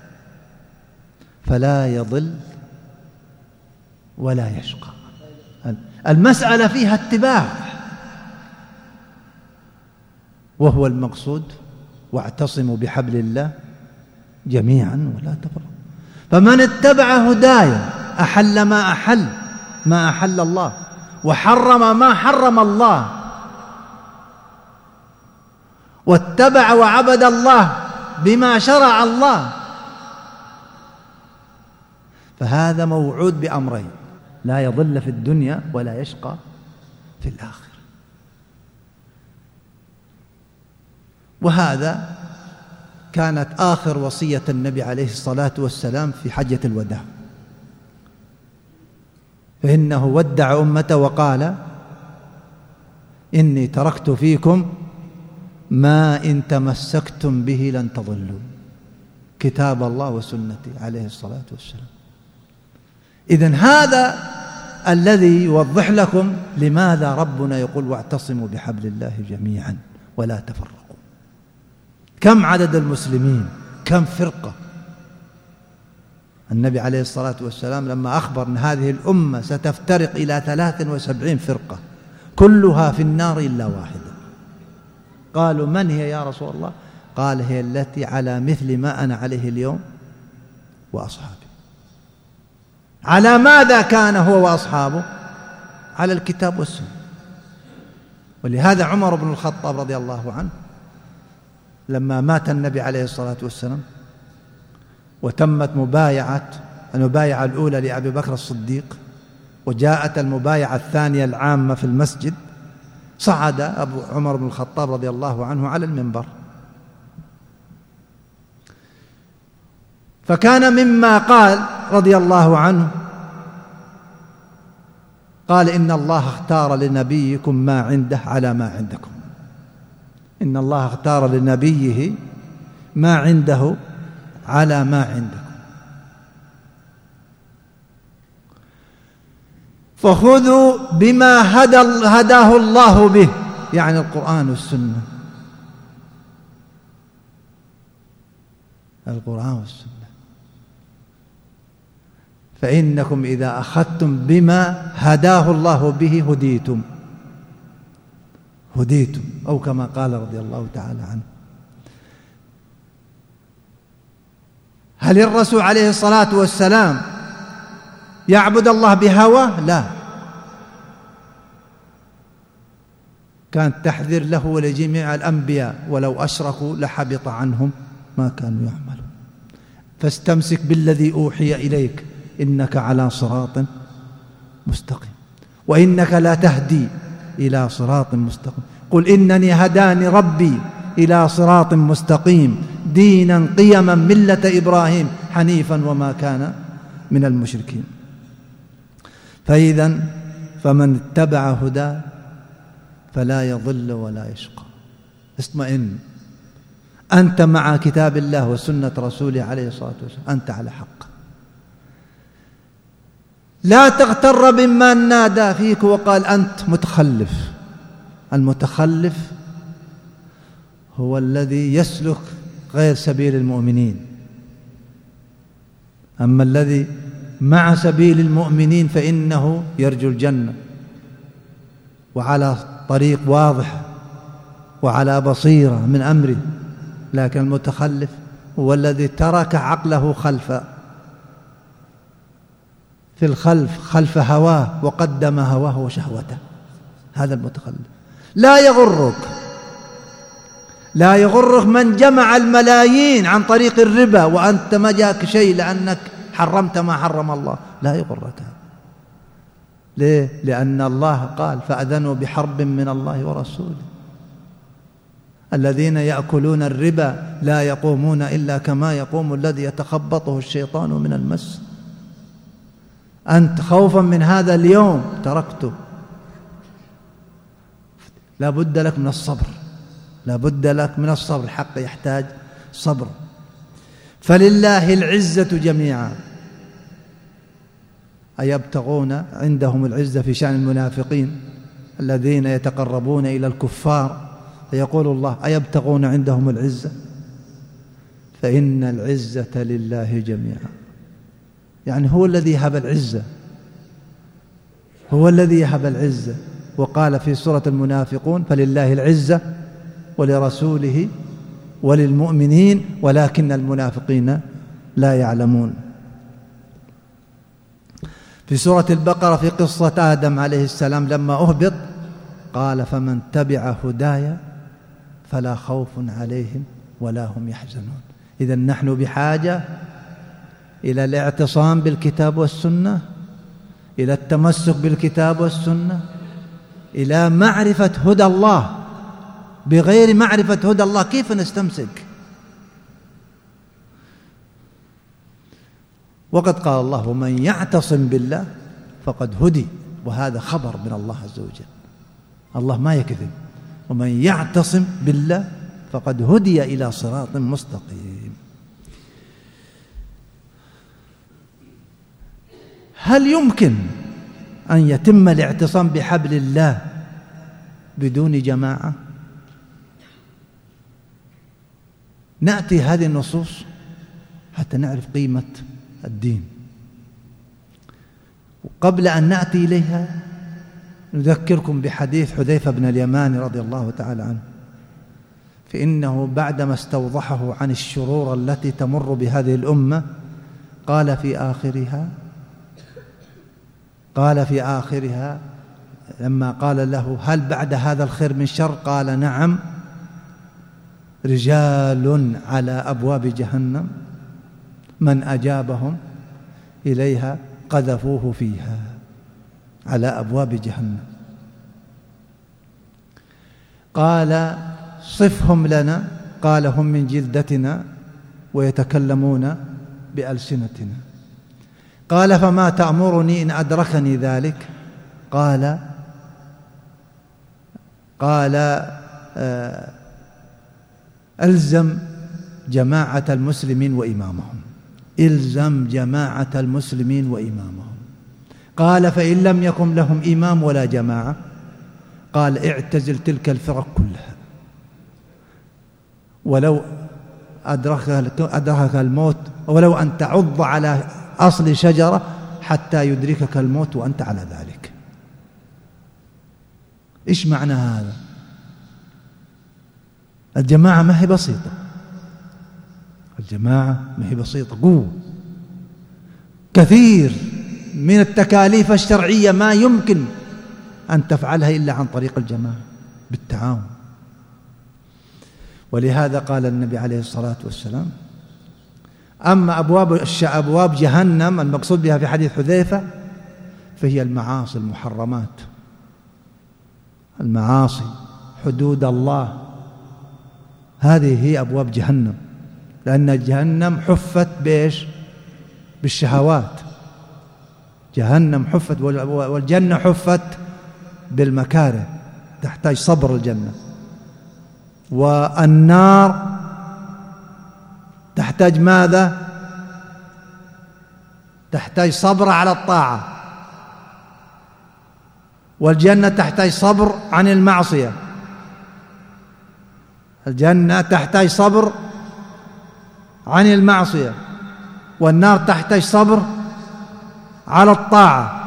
[SPEAKER 1] فلا يضل ولا يشقى. المسألة فيها اتباع، وهو المقصود: واعتصموا بحبل الله جميعا ولا تفرقوا. فمن اتبع هدايا أحل ما أحل ما أحل الله، وحرم ما حرم الله، واتبع وعبد الله بما شرع الله، فهذا موعود بأمرين: لا يضل في الدنيا ولا يشقى في الآخرة. وهذا كانت آخر وصية النبي عليه الصلاة والسلام في حجة الوداع، فإنه ودع أمته وقال: إني تركت فيكم ما إن تمسكتم به لن تضلوا، كتاب الله وسنتي عليه الصلاة والسلام. إذن هذا الذي يوضح لكم لماذا ربنا يقول: واعتصموا بحبل الله جميعا ولا تفرقوا. كم عدد المسلمين؟ كم فرقة؟ النبي عليه الصلاة والسلام لما أخبر أن هذه الأمة ستفترق إلى ثلاث وسبعين فرقة كلها في النار إلا واحدة، قالوا: من هي يا رسول الله؟ قال: هي التي على مثل ما أنا عليه اليوم وأصحابي. على ماذا كان هو وأصحابه؟ على الكتاب والسنة. ولهذا عمر بن الخطاب رضي الله عنه لما مات النبي عليه الصلاة والسلام وتمت مبايعة المبايعة الأولى لأبي بكر الصديق وجاءت المبايعة الثانية العامة في المسجد، صعد أبو عمر بن الخطاب رضي الله عنه على المنبر، فكان مما قال رضي الله عنه، قال: إن الله اختار لنبيكم ما عنده على ما عندكم. إن الله اختار لنبيه ما عنده على ما عندكم، فخذوا بما هدى هداه الله به، يعني القرآن والسنة. القرآن والسنة، فإنكم إذا أخذتم بما هداه الله به هديتم هديتم أو كما قال رضي الله تعالى عنه. هل الرسول عليه الصلاة والسلام يعبد الله بهواه؟ لا، كان تحذير له ولجميع الأنبياء: ولو أشركوا لحبط عنهم ما كانوا يعملون، فاستمسك بالذي أوحي إليك إنك على صراط مستقيم، وإنك لا تهدي إلى صراط مستقيم. قل إنني هداني ربي إلى صراط مستقيم دينا قيما ملة إبراهيم حنيفا وما كان من المشركين. فإذا فمن اتبع هداه فلا يضل ولا يشقى. اطمئن، أنت مع كتاب الله وسنة رسوله عليه الصلاة والسلام، أنت على حق. لا تغتر بمن نادى فيك وقال أنت متخلف. المتخلف هو الذي يسلك غير سبيل المؤمنين، أما الذي مع سبيل المؤمنين فإنه يرجو الجنة وعلى طريق واضح وعلى بصيرة من أمره. لكن المتخلف هو الذي ترك عقله خلف في الخلف خلف هواه وقدم هواه وشهوته. هذا المتخلف. لا يغرك لا يغرك من جمع الملايين عن طريق الربا وأنت ما جاك شيء لأنك حرمت ما حرم الله، لا يغرك. ليه؟ لأن الله قال: فأذنوا بحرب من الله ورسوله. الذين يأكلون الربا لا يقومون إلا كما يقوم الذي يتخبطه الشيطان من المس. أنت خوفا من هذا اليوم تركته. لا بد لك من الصبر، لا بد لك من الصبر. الحق يحتاج صبر. فلله العزة جميعا. أيبتغون عندهم العزة في شأن المنافقين الذين يتقربون إلى الكفار، فيقول الله: أيبتغون عندهم العزة؟ فإن العزة لله جميعا. يعني هو الذي يهب العزة، هو الذي يهب العزة. وقال في سورة المنافقون: فلله العزة ولرسوله وللمؤمنين ولكن المنافقين لا يعلمون. في سورة البقرة في قصة آدم عليه السلام لما أهبط قال فمن تبع هداي فلا خوف عليهم ولا هم يحزنون. إذن نحن بحاجة إلى الاعتصام بالكتاب والسنة، إلى التمسك بالكتاب والسنة، إلى معرفة هدى الله. بغير معرفة هدى الله كيف نستمسك؟ وقد قال الله ومن يعتصم بالله فقد هدي، وهذا خبر من الله عز وجل. الله ما يكذب، ومن يعتصم بالله فقد هدي إلى صراط مستقيم. هل يمكن أن يتم الاعتصام بحبل الله بدون جماعة؟ نأتي هذه النصوص حتى نعرف قيمة الدين. وقبل أن نأتي إليها نذكركم بحديث حذيفة بن اليمان رضي الله تعالى عنه، فإنه بعدما استوضحه عن الشرور التي تمر بهذه الأمة قال في آخرها قال في آخرها لما قال له هل بعد هذا الخير من شر؟ قال نعم، رجال على أبواب جهنم من أجابهم إليها قذفوه فيها، على أبواب جهنم. قال صفهم لنا، قال هم من جلدتنا ويتكلمون بألسنتنا. قال فما تأمرني إن أدركني ذلك؟ قال قال آه ألزم جماعة المسلمين وإمامهم، إلزم جماعة المسلمين وإمامهم. قال فإن لم يكن لهم إمام ولا جماعة؟ قال اعتزل تلك الفرق كلها، ولو أدركك الموت، ولو أن تعض على أصل شجرة حتى يدركك الموت وأنت على ذلك. إيش معنى هذا؟ الجماعة ما هي بسيطة، الجماعة ما هي بسيطة، قوة. كثير من التكاليف الشرعية ما يمكن أن تفعلها إلا عن طريق الجماعة بالتعاون. ولهذا قال النبي عليه الصلاة والسلام أما أبواب أبواب جهنم المقصود بها في حديث حذيفة فهي المعاصي المحرمات، المعاصي حدود الله، هذه هي أبواب جهنم. لأن جهنم حفت بإيش؟ بالشهوات. جهنم حفت، والجنة حفت بالمكاره، تحتاج صبر الجنة. والنار تحتاج ماذا؟ تحتاج صبر على الطاعة. والجنة تحتاج صبر عن المعصية. الجنة تحتاج صبر عن المعصية، والنار تحتاج صبر على الطاعة.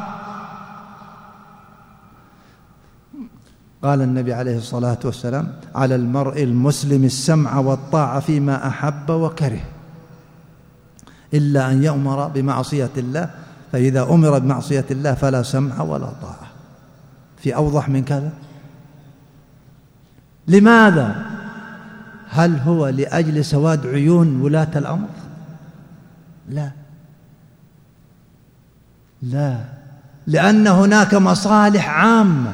[SPEAKER 1] قال النبي عليه الصلاة والسلام على المرء المسلم السمع والطاعة فيما أحب وكره إلا أن يؤمر بمعصية الله، فإذا أمر بمعصية الله فلا سمع ولا طاعة. في أوضح من كذا؟ لماذا؟ هل هو لأجل سواد عيون ولاة الأمر؟ لا لا، لأن هناك مصالح عامة،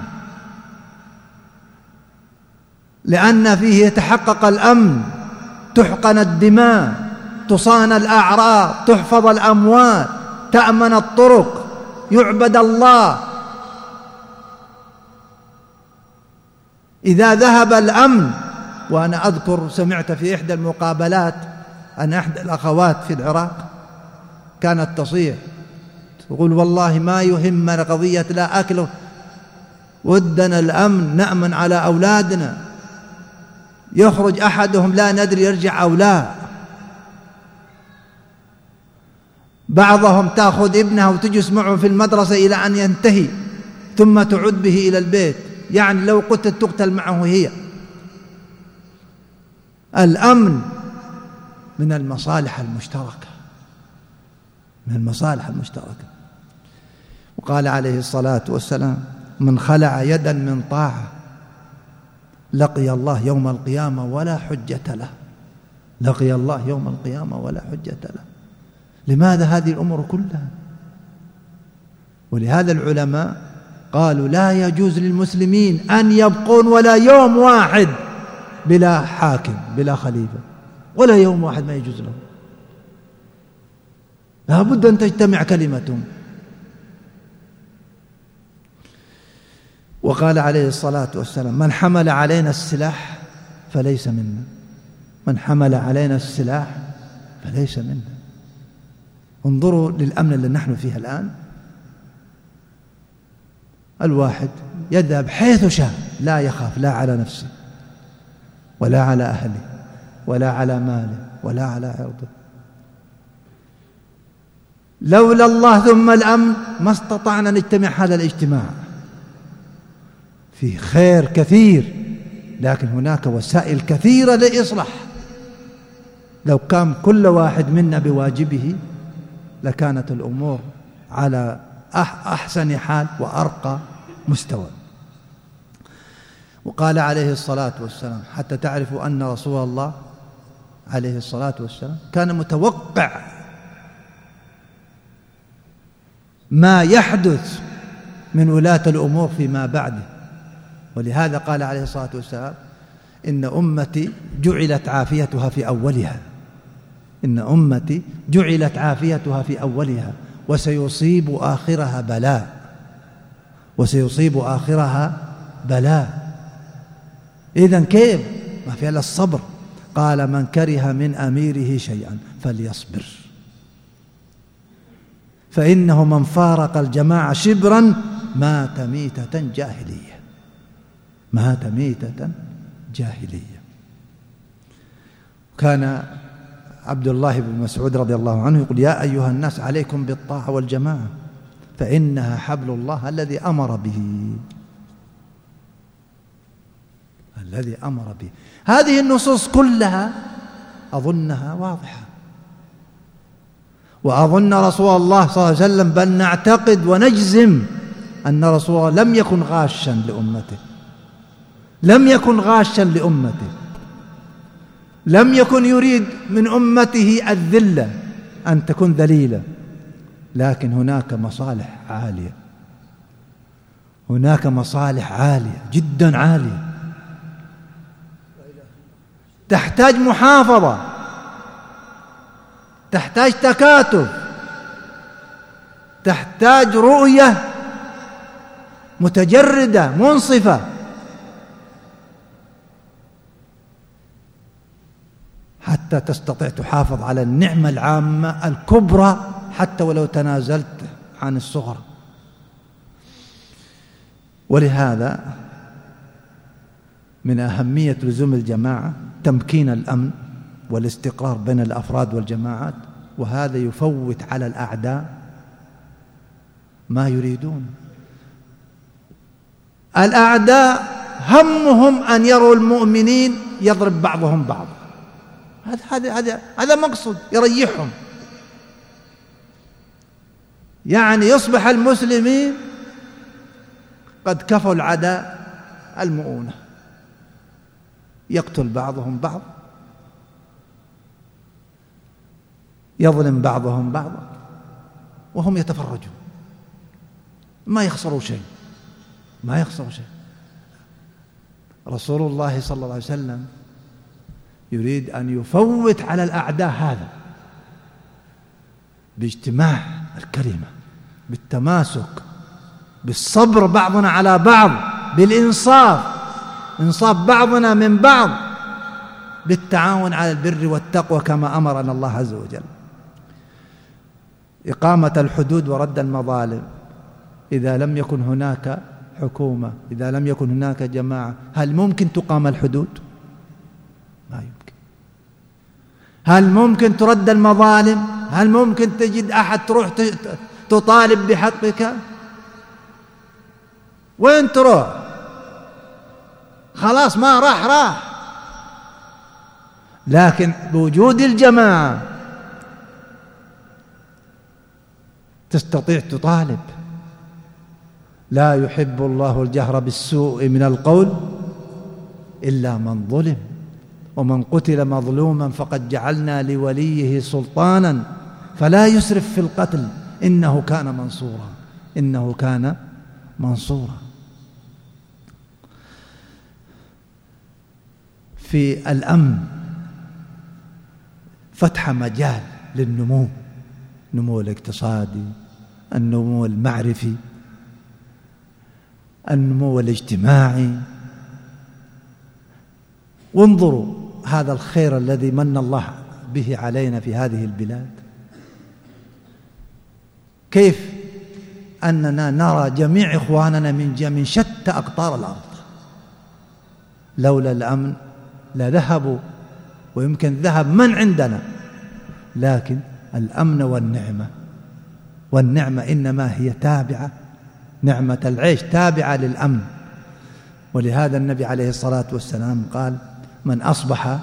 [SPEAKER 1] لأن فيه يتحقق الأمن، تحقن الدماء، تصان الأعراض، تحفظ الأموال، تأمن الطرق، يعبد الله. إذا ذهب الأمن، وأنا أذكر سمعت في إحدى المقابلات أن إحدى الأخوات في العراق كانت تصيح تقول والله ما يهمنا قضية لا أكل، ودنا الأمن، نأمن على أولادنا، يخرج أحدهم لا ندري يرجع أو لا. بعضهم تأخذ ابنها وتجلس معه في المدرسة إلى أن ينتهي ثم تعود به إلى البيت، يعني لو قتلت تقتل معه هي. الأمن من المصالح المشتركة، من المصالح المشتركة. وقال عليه الصلاة والسلام: من خلع يدا من طاعة لقي الله يوم القيامة ولا حجة له. لقي الله يوم القيامة ولا حجة له. لماذا هذه الأمور كلها؟ ولهذا العلماء قالوا: لا يجوز للمسلمين أن يبقون ولا يوم واحد بلا حاكم، بلا خليفة، ولا يوم واحد ما يجوز لهم. لا بد أن تجتمع كلمتهم. وقال عليه الصلاة والسلام: من حمل علينا السلاح فليس منا. من حمل علينا السلاح فليس منا. انظروا للأمن اللي نحن فيه الآن. الواحد يذهب حيث شاء، لا يخاف لا على نفسه ولا على أهله ولا على ماله ولا على عرضه. لولا الله ثم الأمن ما استطعنا نجتمع هذا الاجتماع. فيه خير كثير، لكن هناك وسائل كثيرة للإصلاح. لو كان كل واحد منا بواجبه لكانت الأمور على أحسن حال وأرقى مستوى. وقال عليه الصلاة والسلام: حتى تعرفوا أن رسول الله عليه الصلاة والسلام كان متوقع ما يحدث من ولاة الأمور فيما بعده. ولهذا قال عليه الصلاة والسلام: إن أمتي جعلت عافيتها في أولها. إن أمتي جعلت عافيتها في أولها وسيصيب آخرها بلاء. وسيصيب آخرها بلاء. إذن كيف؟ ما في إلا الصبر. قال: من كره من أميره شيئا فليصبر، فإنه من فارق الجماعة شبرا مات ميتة جاهلية. مات ميتة جاهلية. كان عبد الله بن مسعود رضي الله عنه يقول: يا أيها الناس عليكم بالطاعة والجماعة فإنها حبل الله الذي أمر به. الذي أمر به. هذه النصوص كلها أظنها واضحة، وأظن رسول الله صلى الله عليه وسلم بل نعتقد ونجزم أن رسول الله لم يكن غاشا لأمته، لم يكن غاشا لأمته، لم يكن يريد من أمته الذلة أن تكون ذليلة. لكن هناك مصالح عالية، هناك مصالح عالية جدا عالية تحتاج محافظة، تحتاج تكاتف، تحتاج رؤية متجردة منصفة. حتى تستطيع تحافظ على النعمة العامة الكبرى حتى ولو تنازلت عن الصغرى. ولهذا من أهمية لزوم الجماعة تمكين الأمن والاستقرار بين الأفراد والجماعات، وهذا يفوت على الأعداء ما يريدون. الأعداء همهم أن يروا المؤمنين يضرب بعضهم بعضا. هذا هذا هذا هذا مقصود يريحهم، يعني يصبح المسلمين قد كفوا العداء المؤونة، يقتل بعضهم بعض، يظلم بعضهم بعضا، وهم يتفرجون، ما يخسروا شيء، ما يخسروا شيء. رسول الله صلى الله عليه وسلم يريد أن يفوت على الأعداء هذا باجتماع الكلمة، بالتماسك، بالصبر بعضنا على بعض، بالإنصاف، إنصاف بعضنا من بعض، بالتعاون على البر والتقوى كما أمرنا الله عز وجل. إقامة الحدود ورد المظالم. إذا لم يكن هناك حكومة، إذا لم يكن هناك جماعة، هل ممكن تقام الحدود؟ ما يمكن. هل ممكن ترد المظالم؟ هل ممكن تجد أحد تروح تطالب بحقك؟ وين تروح؟ خلاص ما راح راح. لكن بوجود الجماعة تستطيع تطالب. لا يحب الله الجهر بالسوء من القول إلا من ظلم، ومن قتل مظلوما فقد جعلنا لوليه سلطانا فلا يسرف في القتل إنه كان منصورا إنه كان منصورا. في الأمن فتح مجال للنمو، النمو الاقتصادي، النمو المعرفي، النمو الاجتماعي. وانظروا هذا الخير الذي من الله به علينا في هذه البلاد، كيف أننا نرى جميع إخواننا من من شتى أقطار الأرض. لولا الأمن لذهبوا، ويمكن ذهب من عندنا، لكن الأمن والنعمة والنعمة إنما هي تابعة، نعمة العيش تابعة للأمن. ولهذا النبي عليه الصلاة والسلام قال: من أصبح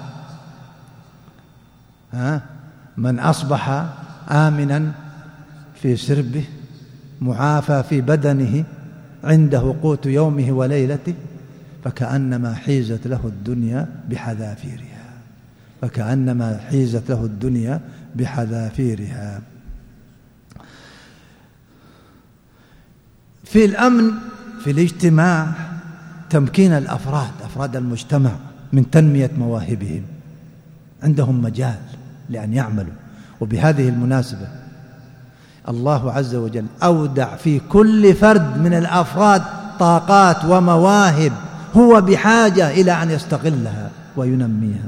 [SPEAKER 1] ها من أصبح آمنا في سربه معافى في بدنه عنده قوت يومه وليلته فكأنما حيزت له الدنيا بحذافيرها فكأنما حيزت له الدنيا بحذافيرها. في الأمن في الاجتماع تمكين الأفراد أفراد المجتمع من تنمية مواهبهم، عندهم مجال لأن يعملوا. وبهذه المناسبة الله عز وجل أودع في كل فرد من الأفراد طاقات ومواهب هو بحاجة إلى أن يستغلها وينميها،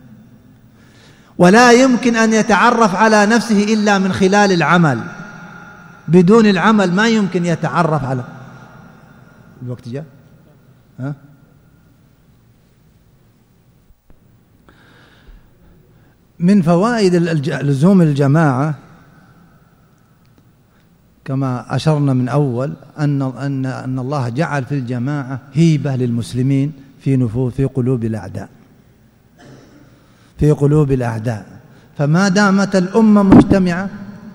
[SPEAKER 1] ولا يمكن أن يتعرف على نفسه إلا من خلال العمل. بدون العمل ما يمكن يتعرف على الوقت جاء ها؟ من فوائد لزوم الجماعة كما أشرنا من أول أن أن أن الله جعل في الجماعة هيبة للمسلمين في نفوس في قلوب الأعداء في قلوب الأعداء فما دامت الأمة مجتمعة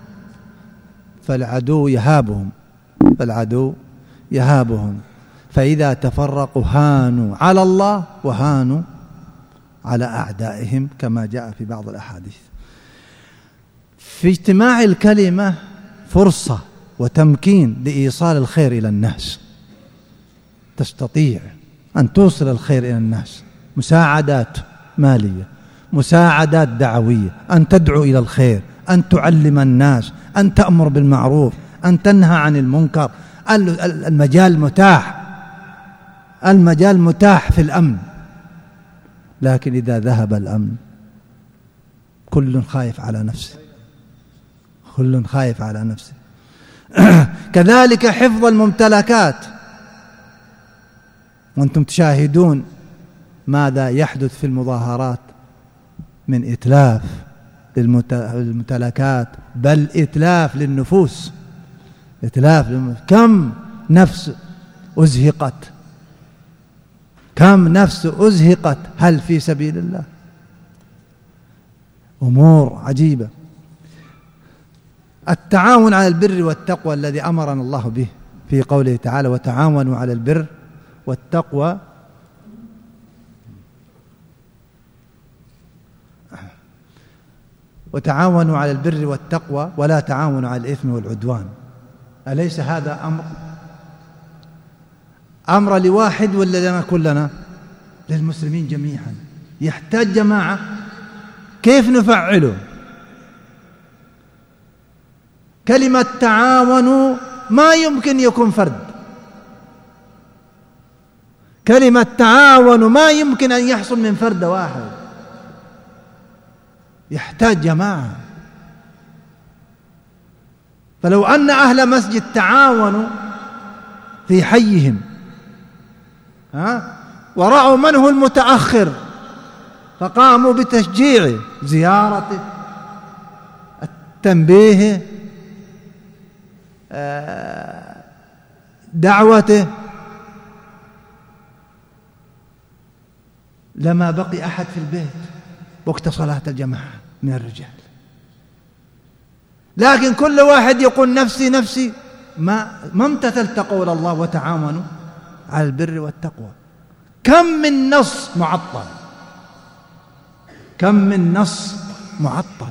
[SPEAKER 1] فالعدو يهابهم فالعدو يهابهم فإذا تفرقوا هانوا على الله وهانوا على أعدائهم كما جاء في بعض الأحاديث. في اجتماع الكلمة فرصة وتمكين لإيصال الخير إلى الناس، تستطيع أن توصل الخير إلى الناس، مساعدات مالية، مساعدات دعوية، أن تدعو إلى الخير، أن تعلم الناس، أن تأمر بالمعروف، أن تنهى عن المنكر. المجال متاح المجال متاح في الأمن. لكن إذا ذهب الأمن كل خايف على نفسه كل خايف على نفسه كذلك حفظ الممتلكات، وأنتم تشاهدون ماذا يحدث في المظاهرات من إتلاف للممتلكات، بل إتلاف للنفوس إتلاف للنفوس. كم نفس أزهقت كم نفس أزهقت هل في سبيل الله؟ أمور عجيبة. التعاون على البر والتقوى الذي أمرنا الله به في قوله تعالى: وتعاونوا على البر والتقوى وتعاونوا على البر والتقوى ولا تعاونوا على الإثم والعدوان. أليس هذا أمر أمر لواحد ولا لنا كلنا؟ للمسلمين جميعا. يحتاج جماعة. كيف نفعله؟ كلمة تعاونوا ما يمكن يكون فرد، كلمة تعاونوا ما يمكن أن يحصل من فرد واحد، يحتاج جماعة. فلو أن أهل مسجد تعاونوا في حيهم ها ورأوا من هو المتأخر فقاموا بتشجيعه، زيارته، التنبيه، دعوته، لما بقي أحد في البيت. وقت صلاة الجماعة من الرجال، لكن كل واحد يقول نفسي نفسي، ما ما امتثلت قول الله وتعاونوا على البر والتقوى. كم من نص معطل، كم من نص معطل.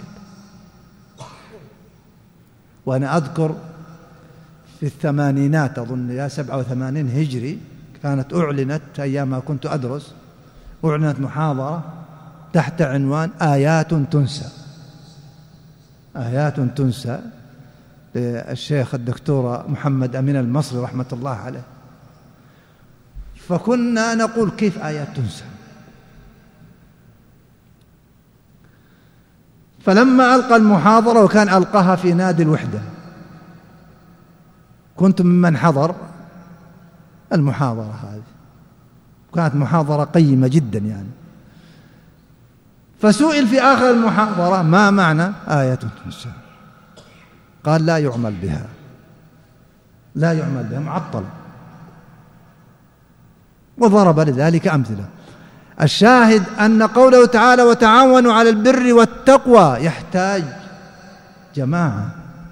[SPEAKER 1] وأنا أذكر في الثمانينات أظن يا سبعة وثمانين هجري كانت أعلنت أيام ما كنت أدرس، أعلنت محاضرة تحت عنوان آيات تنسى، آيات تنسى للشيخ الدكتور محمد أمين المصري رحمة الله عليه. فكنا نقول كيف آيات تنسى؟ فلما ألقى المحاضرة، وكان ألقاها في نادي الوحدة، كنت ممن حضر المحاضرة هذه، كانت محاضرة قيمة جدا يعني. فسئل في آخر المحاضرة ما معنى آية تنسى؟ قال لا يعمل بها، لا يعمل بها، معطل، وضرب لذلك أمثلة. الشاهد أن قوله تعالى وتعاونوا على البر والتقوى يحتاج جماعة،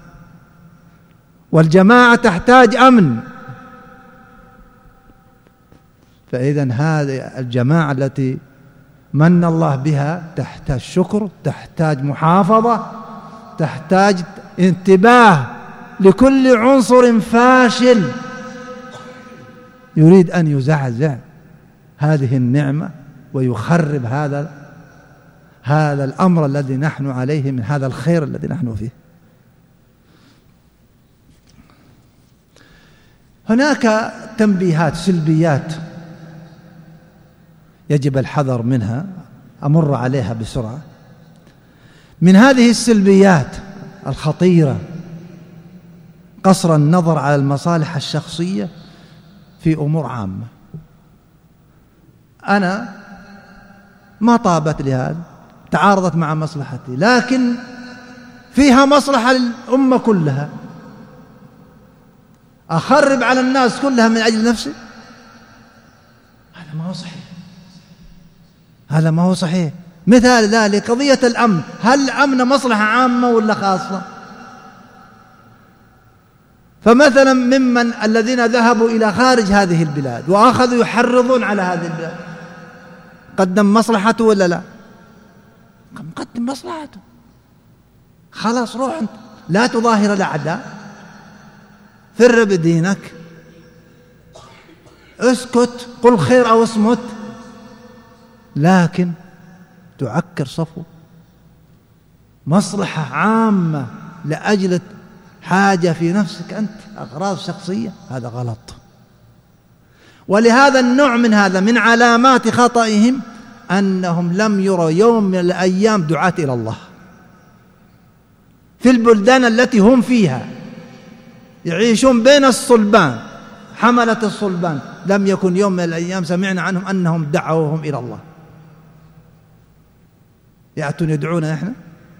[SPEAKER 1] والجماعة تحتاج أمن. فإذن هذه الجماعة التي من الله بها تحتاج شكر، تحتاج محافظة، تحتاج انتباه لكل عنصر فاشل يريد أن يزعزع هذه النعمة ويخرب هذا هذا الأمر الذي نحن عليه من هذا الخير الذي نحن فيه. هناك تنبيهات سلبيات يجب الحذر منها، أمر عليها بسرعة. من هذه السلبيات الخطيرة قصر النظر على المصالح الشخصية في أمور عامة. أنا ما طابت لي هذا، تعارضت مع مصلحتي، لكن فيها مصلحة للأمة كلها، أخرب على الناس كلها من أجل نفسي؟ هذا ما هو صحيح، هذا ما هو صحيح. مثال ذلك قضية الأمن، هل الأمن مصلحة عامة ولا خاصة؟ فمثلا ممن الذين ذهبوا إلى خارج هذه البلاد وأخذوا يحرضون على هذه البلاد، قدم مصلحته ولا لا؟ مقدم مصلحته. خلاص روح أنت، لا تظاهر الأعداء، فر بدينك، اسكت، قل خير أو اصمت، لكن تعكر صفو مصلحة عامة لأجل حاجة في نفسك أنت، أغراض شخصية، هذا غلط. ولهذا النوع من هذا من علامات خطئهم أنهم لم يروا يوم من الأيام دعاة إلى الله في البلدان التي هم فيها، يعيشون بين الصلبان، حملة الصلبان، لم يكن يوم من الأيام سمعنا عنهم أنهم دعوهم إلى الله. يأتون يدعونا إحنا؟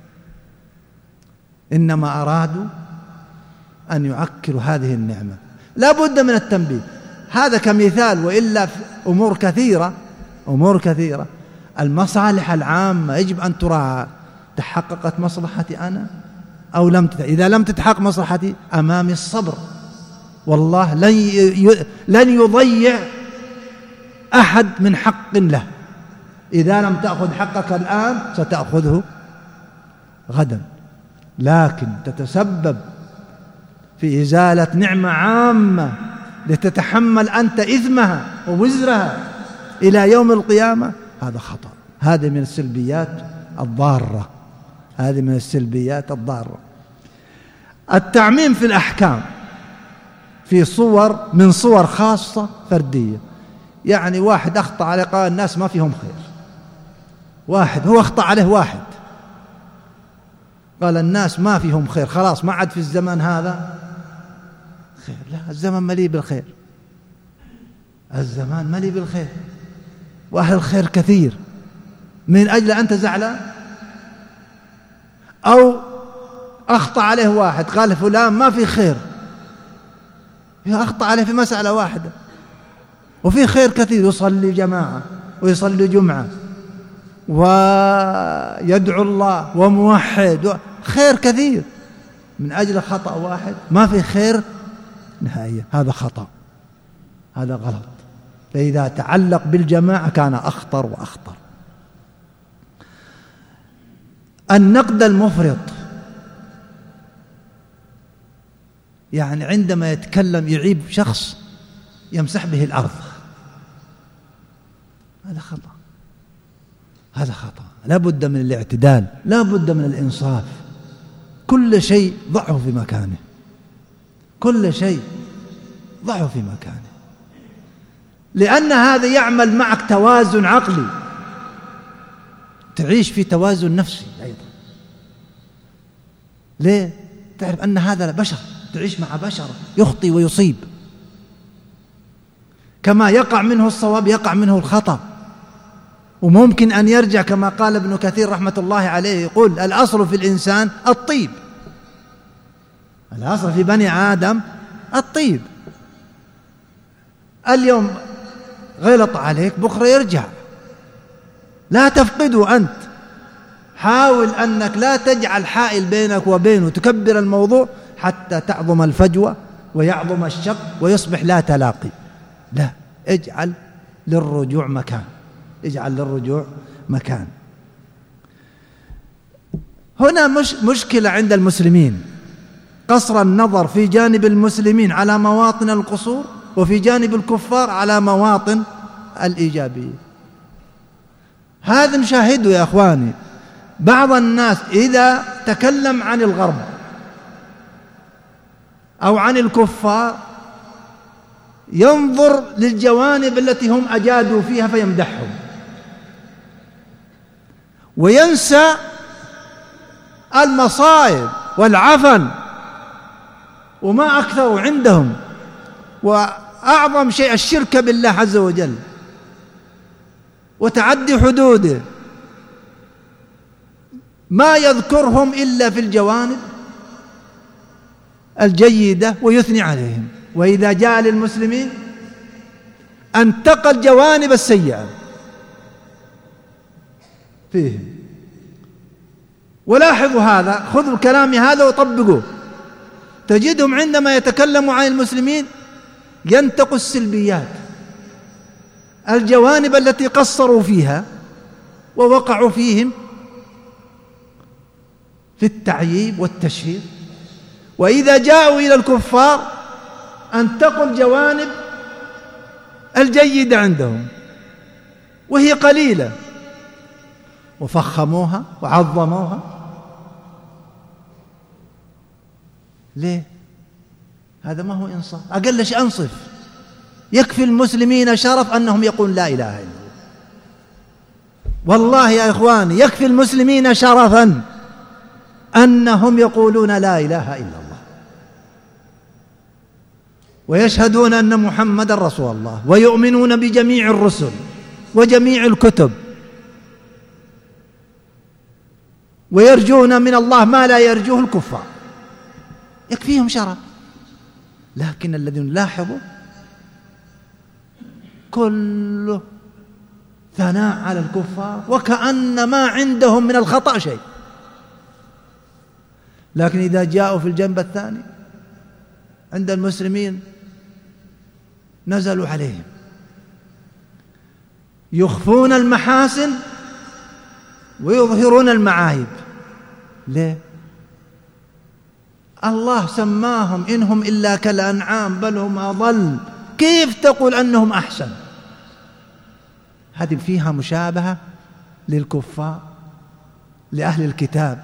[SPEAKER 1] إنما أرادوا أن يعكروا هذه النعمة. لا بد من التنبيه، هذا كمثال، وإلا في أمور كثيرة، أمور كثيرة. المصالح العامة يجب أن تراعى. تحققت مصلحتي أنا أو لم تتحقق؟ إذا لم تتحقق مصلحتي أمامي الصبر، والله لن لن يضيع أحد من حق له. إذا لم تأخذ حقك الآن ستأخذه غدا، لكن تتسبب في إزالة نعمة عامة لتتحمل أنت إثمها ووزرها إلى يوم القيامة، هذا خطأ. هذه من السلبيات الضارة، هذه من السلبيات الضارة. التعميم في الأحكام في صور من صور خاصة فردية، يعني واحد أخطأ عليه قال الناس ما فيهم خير، واحد هو أخطأ عليه واحد قال الناس ما فيهم خير، خلاص ما عاد في الزمن هذا خير. لا، الزمن مليء بالخير، الزمان مليء بالخير وأهل الخير كثير. من أجل أنت زعلان؟ أو أخطأ عليه واحد قال فلان ما في خير، أخطأ عليه في مسألة واحدة وفي خير كثير، يصلي جماعة ويصلي جمعة ويدعو الله وموحد، خير كثير، من أجل خطأ واحد ما في خير نهائيا. هذا خطأ، هذا غلط. فإذا تعلق بالجماعة كان أخطر وأخطر. النقد المفرط، يعني عندما يتكلم يعيب شخص يمسح به الأرض، هذا خطأ، هذا خطأ. لا بد من الاعتدال، لا بد من الإنصاف. كل شيء ضعه في مكانه، كل شيء ضعه في مكانه، لأن هذا يعمل معك توازن عقلي، تعيش في توازن نفسي أيضا. ليه؟ تعرف أن هذا بشر، تعيش مع بشر يخطي ويصيب، كما يقع منه الصواب يقع منه الخطأ، وممكن أن يرجع كما قال ابن كثير رحمة الله عليه، يقول الأصل في الإنسان الطيب، الأصل في بني آدم الطيب. اليوم غلط عليك بكرة يرجع، لا تفقده أنت. حاول أنك لا تجعل حائل بينك وبينه، تكبر الموضوع حتى تعظم الفجوة ويعظم الشق ويصبح لا تلاقي. لا، اجعل للرجوع مكان، اجعل للرجوع مكان. هنا مش مشكلة عند المسلمين، قصر النظر في جانب المسلمين على مواطن القصور، وفي جانب الكفار على مواطن الإيجابية. هذا نشاهده يا أخواني. بعض الناس إذا تكلم عن الغرب أو عن الكفار ينظر للجوانب التي هم أجادوا فيها فيمدحهم، وينسى المصائب والعفن وما أكثر عندهم، وأعظم شيء الشرك بالله عز وجل وتعدي حدوده. ما يذكرهم إلا في الجوانب الجيدة ويثني عليهم، وإذا جاء للمسلمين انتقى الجوانب السيئة فيهم. ولاحظوا هذا، خذوا كلامي هذا وطبقوه، تجدهم عندما يتكلموا عن المسلمين ينتقوا السلبيات، الجوانب التي قصروا فيها ووقعوا فيهم في التعييب والتشهير. وإذا جاءوا إلى الكفار انتقوا الجوانب الجيدة عندهم وهي قليلة وفخموها وعظموها. ليه؟ هذا ما هو إنصاف. أقل شيء أنصف. يكفي المسلمين شرف أنهم يقولون لا إله إلا الله. والله يا إخواني يكفي المسلمين شرفا أنهم يقولون لا إله إلا الله ويشهدون أن محمد رسول الله ويؤمنون بجميع الرسل وجميع الكتب ويرجون من الله ما لا يرجوه الكفار، يكفيهم شرف. لكن الذين لاحظوا كله ثناء على الكفار وكأن ما عندهم من الخطأ شيء. لكن إذا جاءوا في الجنب الثاني عند المسلمين نزلوا عليهم، يخفون المحاسن ويظهرون المعايب. ليه؟ الله سماهم إنهم إلا كالأنعام بل هم أضل، كيف تقول أنهم أحسن؟ هذه فيها مشابهة للكفار لأهل الكتاب،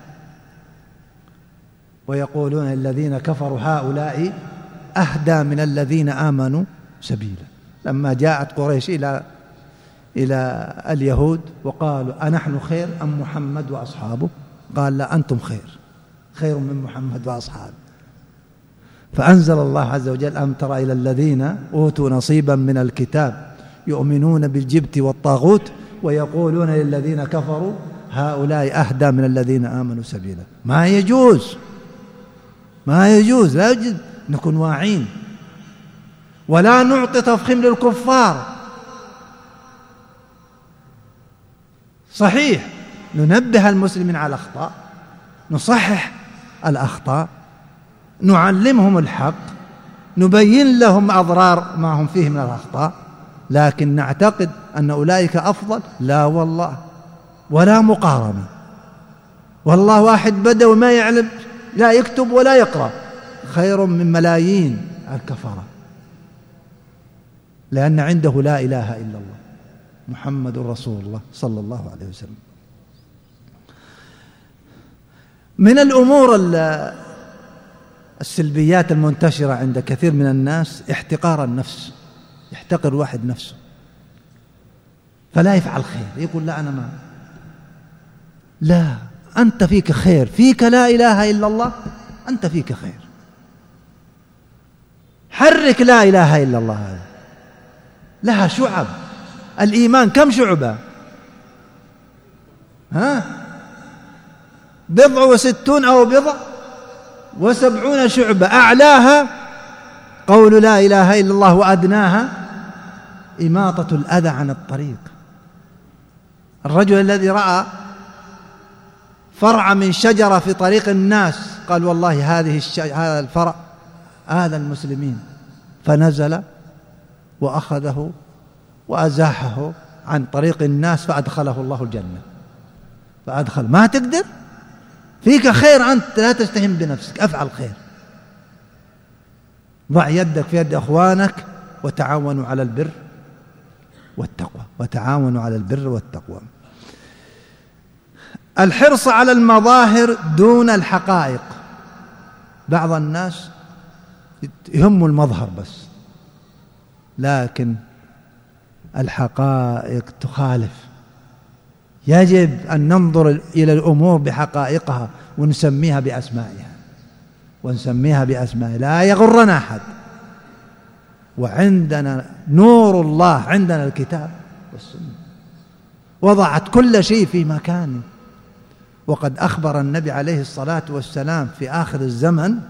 [SPEAKER 1] ويقولون الذين كفروا هؤلاء أهدى من الذين آمنوا سبيلا. لما جاءت قريش إلى إلى اليهود وقالوا أنحن خير أم محمد وأصحابه؟ قال لا، أنتم خير، خير من محمد وأصحابه. فأنزل الله عز وجل أم ترى إلى الذين أوتوا نصيبا من الكتاب يؤمنون بالجبت والطاغوت ويقولون للذين كفروا هؤلاء أهدى من الذين آمنوا سبيلا. ما يجوز، ما يجوز، لا يجوز. نكون واعين ولا نعطي تفخيم للكفار. صحيح ننبه المسلمين على الأخطاء، نصحح الأخطاء، نعلمهم الحق، نبين لهم أضرار ما هم فيه من الأخطاء، لكن نعتقد أن أولئك أفضل؟ لا والله، ولا مقارنة. والله واحد بدوي ما يعلم لا يكتب ولا يقرأ خير من ملايين الكفرة، لأن عنده لا إله إلا الله محمد رسول الله صلى الله عليه وسلم. من الأمور السلبيات المنتشرة عند كثير من الناس احتقار النفس، يحتقر واحد نفسه فلا يفعل خير، يقول لا أنا ما لا، أنت فيك خير، فيك لا إله إلا الله، أنت فيك خير، حرك لا إله إلا الله هذه لها شعب. الإيمان كم شعبة؟ ها بضع وستون أو بضع وسبعون شعبة، أعلاها قول لا إله إلا الله وأدناها إماطة الأذى عن الطريق. الرجل الذي رأى فرع من شجرة في طريق الناس قال والله هذه هذا الفرع آذى المسلمين، فنزل وأخذه وأزاحه عن طريق الناس فأدخله الله الجنة. فأدخل ما تقدر، فيك خير، أنت لا تستهن بنفسك، أفعل خير، ضع يدك في يد أخوانك وتعاونوا على البر والتقوى، وتعاونوا على البر والتقوى. الحرص على المظاهر دون الحقائق. بعض الناس يهم المظهر بس، لكن الحقائق تخالف. يجب أن ننظر إلى الأمور بحقائقها ونسميها بأسمائها، ونسميها بأسمائها، لا يغرنا أحد. وعندنا نور الله، عندنا الكتاب والسنة وضعت كل شيء في مكانه. وقد أخبر النبي عليه الصلاة والسلام في آخر الزمن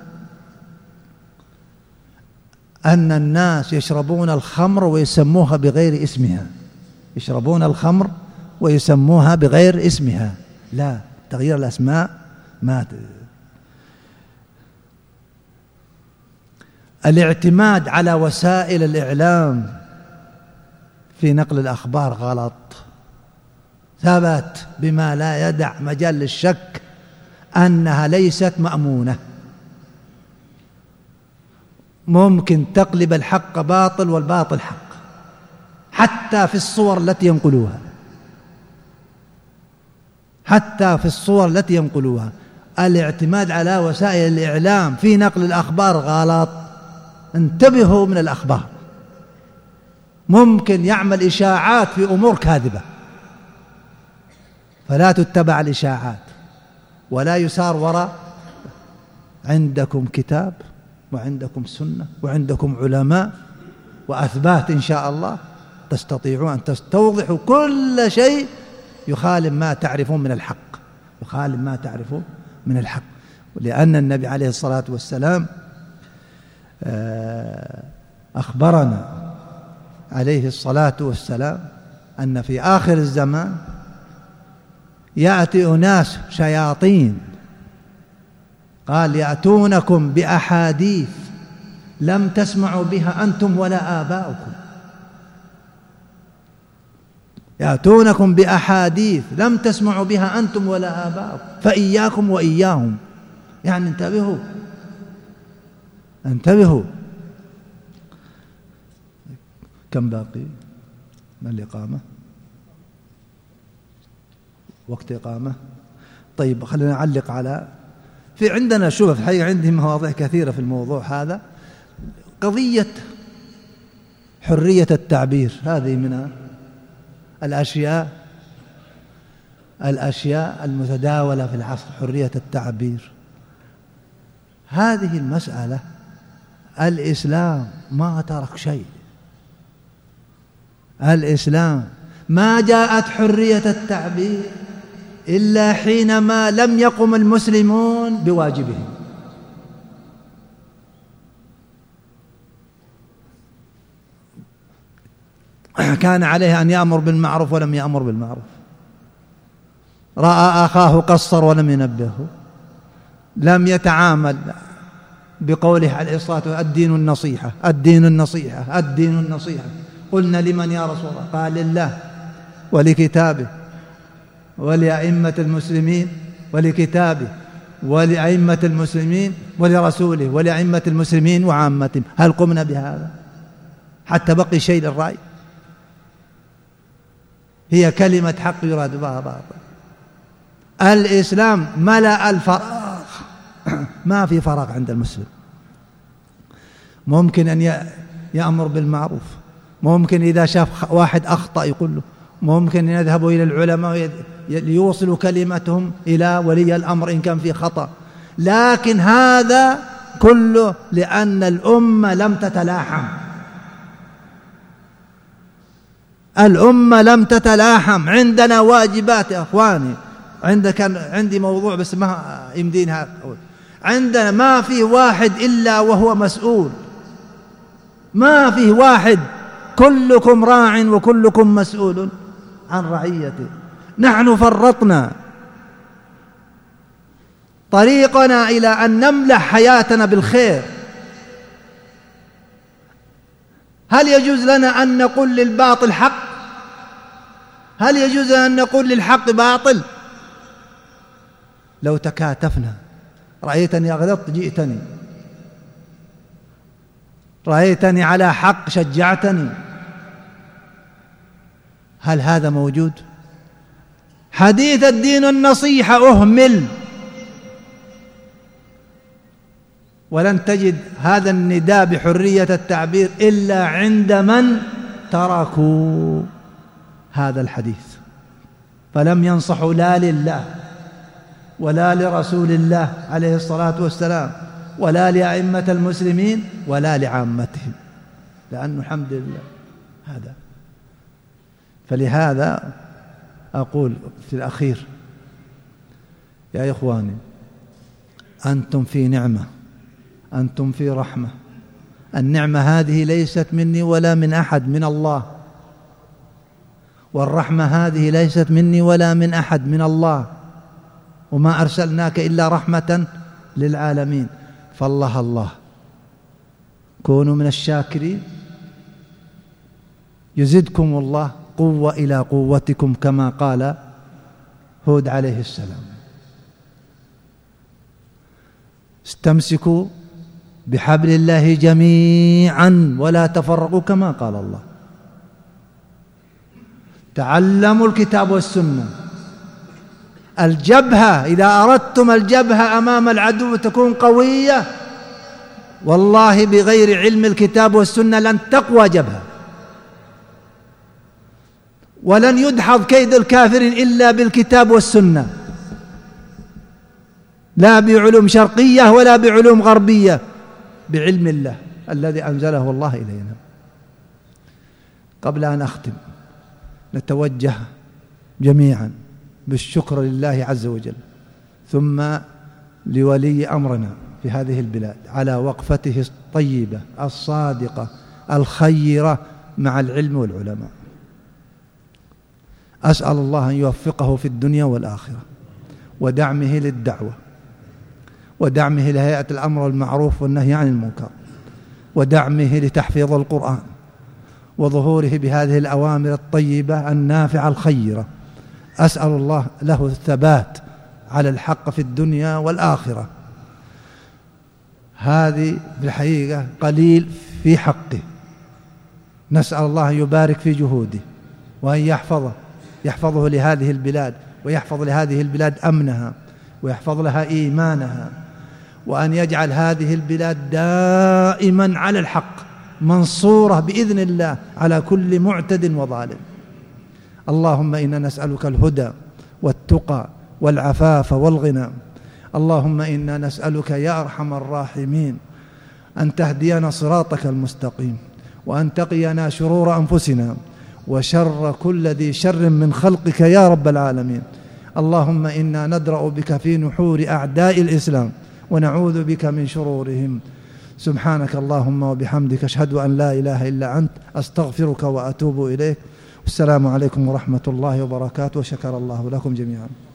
[SPEAKER 1] أن الناس يشربون الخمر ويسموها بغير اسمها، يشربون الخمر ويسموها بغير اسمها. لا، تغيير الأسماء ما. الاعتماد على وسائل الإعلام في نقل الأخبار غلط، ثبت بما لا يدع مجال للشك أنها ليست مأمونة. ممكن تقلب الحق باطل والباطل حق، حتى في الصور التي ينقلوها، حتى في الصور التي ينقلوها. الاعتماد على وسائل الإعلام في نقل الأخبار غلط. انتبهوا من الأخبار، ممكن يعمل إشاعات في أمور كاذبة، فلا تتبع الإشاعات ولا يسار وراء. عندكم كتاب وعندكم سنة وعندكم علماء وأثبات إن شاء الله، تستطيعون أن تستوضحوا كل شيء يخالف ما تعرفون من الحق، يخالف ما تعرفون من الحق. لأن النبي عليه الصلاة والسلام أخبرنا عليه الصلاة والسلام أن في آخر الزمان يأتي أناس شياطين، قال يأتونكم بأحاديث لم تسمعوا بها أنتم ولا آباؤكم، يأتونكم بأحاديث لم تسمعوا بها أنتم ولا آباؤكم فإياكم وإياهم. يعني انتبهوا، انتبهوا. كم باقي من الإقامة؟ وقت إقامة. طيب خلينا نعلق على في عندنا شوف الحقيقة عندي مواضيع كثيرة في الموضوع هذا. قضية حرية التعبير هذه من الأشياء الأشياء المتداولة في العصر، حرية التعبير. هذه المسألة الإسلام ما ترك شيء، الإسلام ما جاءت حرية التعبير إلا حينما لم يقم المسلمون بواجبهم. كان عليه أن يأمر بالمعروف ولم يأمر بالمعروف، رأى أخاه قصر ولم ينبهه، لم يتعامل بقوله عليه الصلاة والسلام الدين النصيحة الدين النصيحة الدين النصيحة. قلنا لمن يا رسول الله؟ قال لله ولكتابه ولأئمة المسلمين، ولكتابه ولأئمة المسلمين ولرسوله ولأئمة المسلمين وعامتهم. هل قمنا بهذا حتى بقي شيء للرأي؟ هي كلمة حق يراد بها باطل. الإسلام ملأ الفراغ، ما في فراغ عند المسلم. ممكن أن يأمر بالمعروف، ممكن إذا شاف واحد أخطأ يقول له، ممكن يذهبوا إلى العلماء ليوصلوا كلمتهم إلى ولي الأمر إن كان في خطأ، لكن هذا كله لأن الأمة لم تتلاحم. الأمة لم تتلاحم. عندنا واجبات يا أخواني. عندك كان عندي موضوع بس ما يمدينها أقول. عندنا ما في واحد إلا وهو مسؤول، ما في واحد. كلكم راع وكلكم مسؤول عن رعيته. نحن فرطنا. طريقنا إلى أن نملح حياتنا بالخير. هل يجوز لنا أن نقول للباطل حق؟ هل يجوز لنا أن نقول للحق باطل؟ لو تكاتفنا، رأيتني أغلطت جئتني، رأيتني على حق شجعتني. هل هذا موجود؟ حديث الدين النصيحة أهمل، ولن تجد هذا النداء بحرية التعبير إلا عند من تركوا هذا الحديث، فلم ينصحوا لا لله ولا لرسول الله عليه الصلاة والسلام ولا لأئمة المسلمين ولا لعامتهم، لأنه الحمد لله هذا. فلهذا أقول في الأخير يا إخواني، أنتم في نعمة، أنتم في رحمة. النعمة هذه ليست مني ولا من أحد، من الله. والرحمة هذه ليست مني ولا من أحد، من الله. وما أرسلناك إلا رحمة للعالمين. فالله الله كونوا من الشاكرين يزدكم الله قوة إلى قوتكم، كما قال هود عليه السلام. استمسكوا بحبل الله جميعا ولا تفرقوا، كما قال الله. تعلموا الكتاب والسنة. الجبهة، إذا أردتم الجبهة أمام العدو تكون قوية، والله بغير علم الكتاب والسنة لن تقوى جبهة، ولن يدحض كيد الكافر إلا بالكتاب والسنة، لا بعلوم شرقية ولا بعلوم غربية، بعلم الله الذي أنزله الله إلينا. قبل أن أختم نتوجه جميعا بالشكر لله عز وجل، ثم لولي أمرنا في هذه البلاد على وقفته الطيبة الصادقة الخيرة مع العلم والعلماء. أسأل الله أن يوفقه في الدنيا والآخرة، ودعمه للدعوة، ودعمه لهيئة الأمر والمعروف والنهي عن المنكر، ودعمه لتحفيظ القرآن، وظهوره بهذه الأوامر الطيبة النافعة الخيرة. أسأل الله له الثبات على الحق في الدنيا والآخرة. هذه بالحقيقة قليل في حقه. نسأل الله أن يبارك في جهوده، وأن يحفظه يحفظه لهذه البلاد، ويحفظ لهذه البلاد أمنها، ويحفظ لها إيمانها، وأن يجعل هذه البلاد دائما على الحق منصورة بإذن الله على كل معتد وظالم. اللهم إنا نسألك الهدى والتقى والعفاف والغنى. اللهم إنا نسألك يا أرحم الراحمين أن تهدينا صراطك المستقيم، وأن تقينا شرور أنفسنا وشر كل ذي شر من خلقك يا رب العالمين. اللهم إنا ندرأ بك في نحور أعداء الإسلام، ونعوذ بك من شرورهم. سبحانك اللهم وبحمدك، أشهد أن لا إله إلا أنت، أستغفرك وأتوب إليك. السلام عليكم ورحمة الله وبركاته، وشكر الله لكم جميعا.